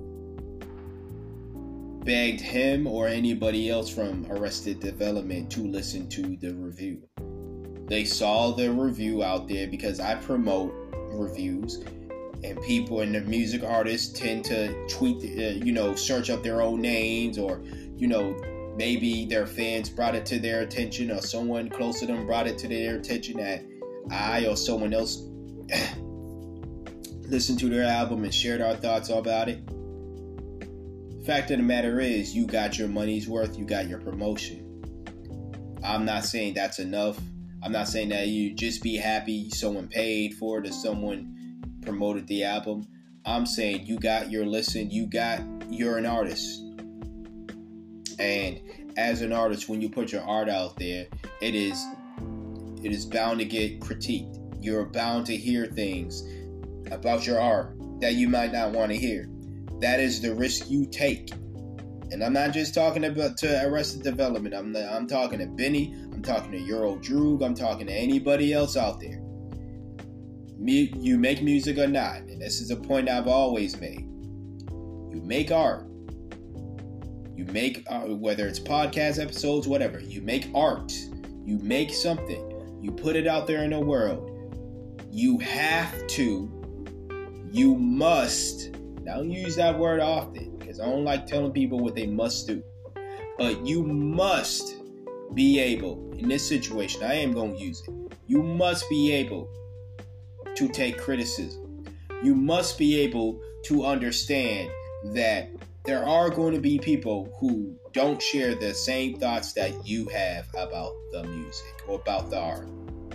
begged him or anybody else from Arrested Development to listen to the review. They saw the review out there because I promote reviews, and people and the music artists tend to tweet, uh, you know, search up their own names, or, you know, maybe their fans brought it to their attention, or someone close to them brought it to their attention that I or someone else listened to their album and shared our thoughts about it. Fact of the matter is, you got your money's worth, you got your promotion. I'm not saying that's enough. I'm not saying that you just be happy someone paid for it or someone promoted the album. I'm saying you got your listen, you got, you're an artist. And as an artist, when you put your art out there, it is it is bound to get critiqued. You're bound to hear things about your art that you might not want to hear. That is the risk you take. And I'm not just talking about to Arrested Development. I'm I'm talking to Benny. I'm talking to Euro Droog. I'm talking to anybody else out there. Me, you make music or not, and this is a point I've always made. You make art. You make uh, whether it's podcast episodes, whatever. You make art. You make something. You put it out there in the world. You have to. You must. I don't use that word often because I don't like telling people what they must do. But you must be able, in this situation, I am going to use it. You must be able to take criticism. You must be able to understand that there are going to be people who don't share the same thoughts that you have about the music or about the art.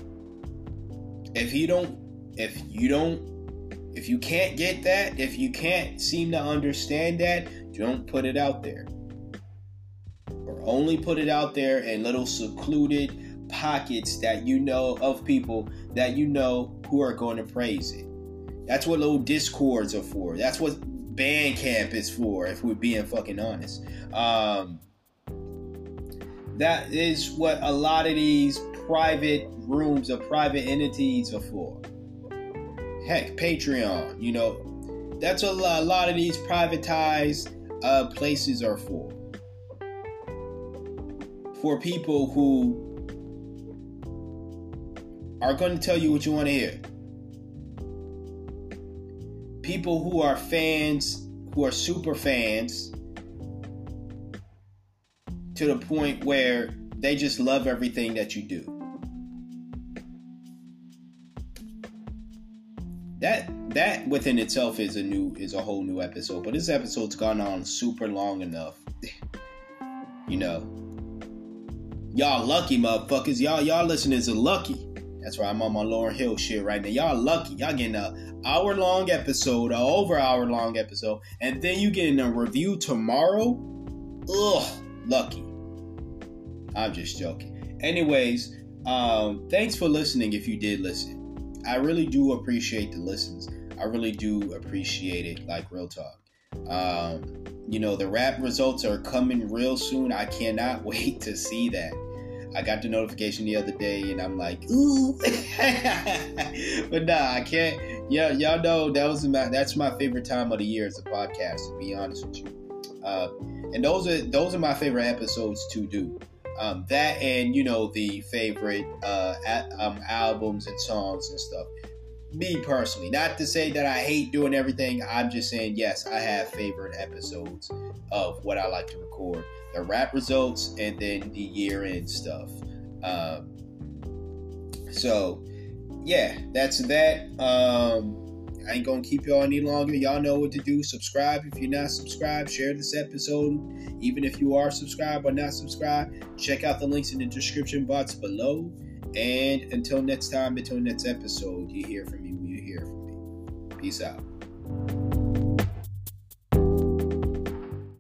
If you don't, if you don't, if you can't get that, if you can't seem to understand that, don't put it out there. Or only put it out there in little secluded pockets that you know of people that you know who are going to praise it. That's what little discords are for. That's what Bandcamp is for, if we're being fucking honest. Um, that is what a lot of these private rooms or private entities are for. Heck, Patreon, you know, that's what a lot of these privatized uh, places are for. For people who are going to tell you what you want to hear. People who are fans, who are super fans, to the point where they just love everything that you do. That that within itself is a new is a whole new episode. But this episode's gone on super long enough. You know. Y'all lucky motherfuckers. Y'all y'all listeners are lucky. That's why I'm on my Lauryn Hill shit right now. Y'all lucky. Y'all getting a hour long episode, a over hour long episode, and then you getting a review tomorrow? Ugh, lucky. I'm just joking. Anyways, um, thanks for listening if you did listen. I really do appreciate the listens. I really do appreciate it, like real talk. Um, you know, the rap results are coming real soon. I cannot wait to see that. I got the notification the other day and I'm like, ooh. But nah, I can't. Yeah, y'all know that was my that's my favorite time of the year as a podcast, to be honest with you. Uh, and those are those are my favorite episodes to do. Um, that and, you know, the favorite uh, at, um, albums and songs and stuff. me personally, not to say that I hate doing everything. I'm just saying, yes, I have favorite episodes of what I like to record. The rap results and then the year-end stuff. Um, so, yeah, that's that. Um, I ain't gonna keep y'all any longer. Y'all know what to do. Subscribe if you're not subscribed. Share this episode. Even if you are subscribed or not subscribed, check out the links in the description box below. And until next time, until next episode, you hear from me when you hear from me. Peace out.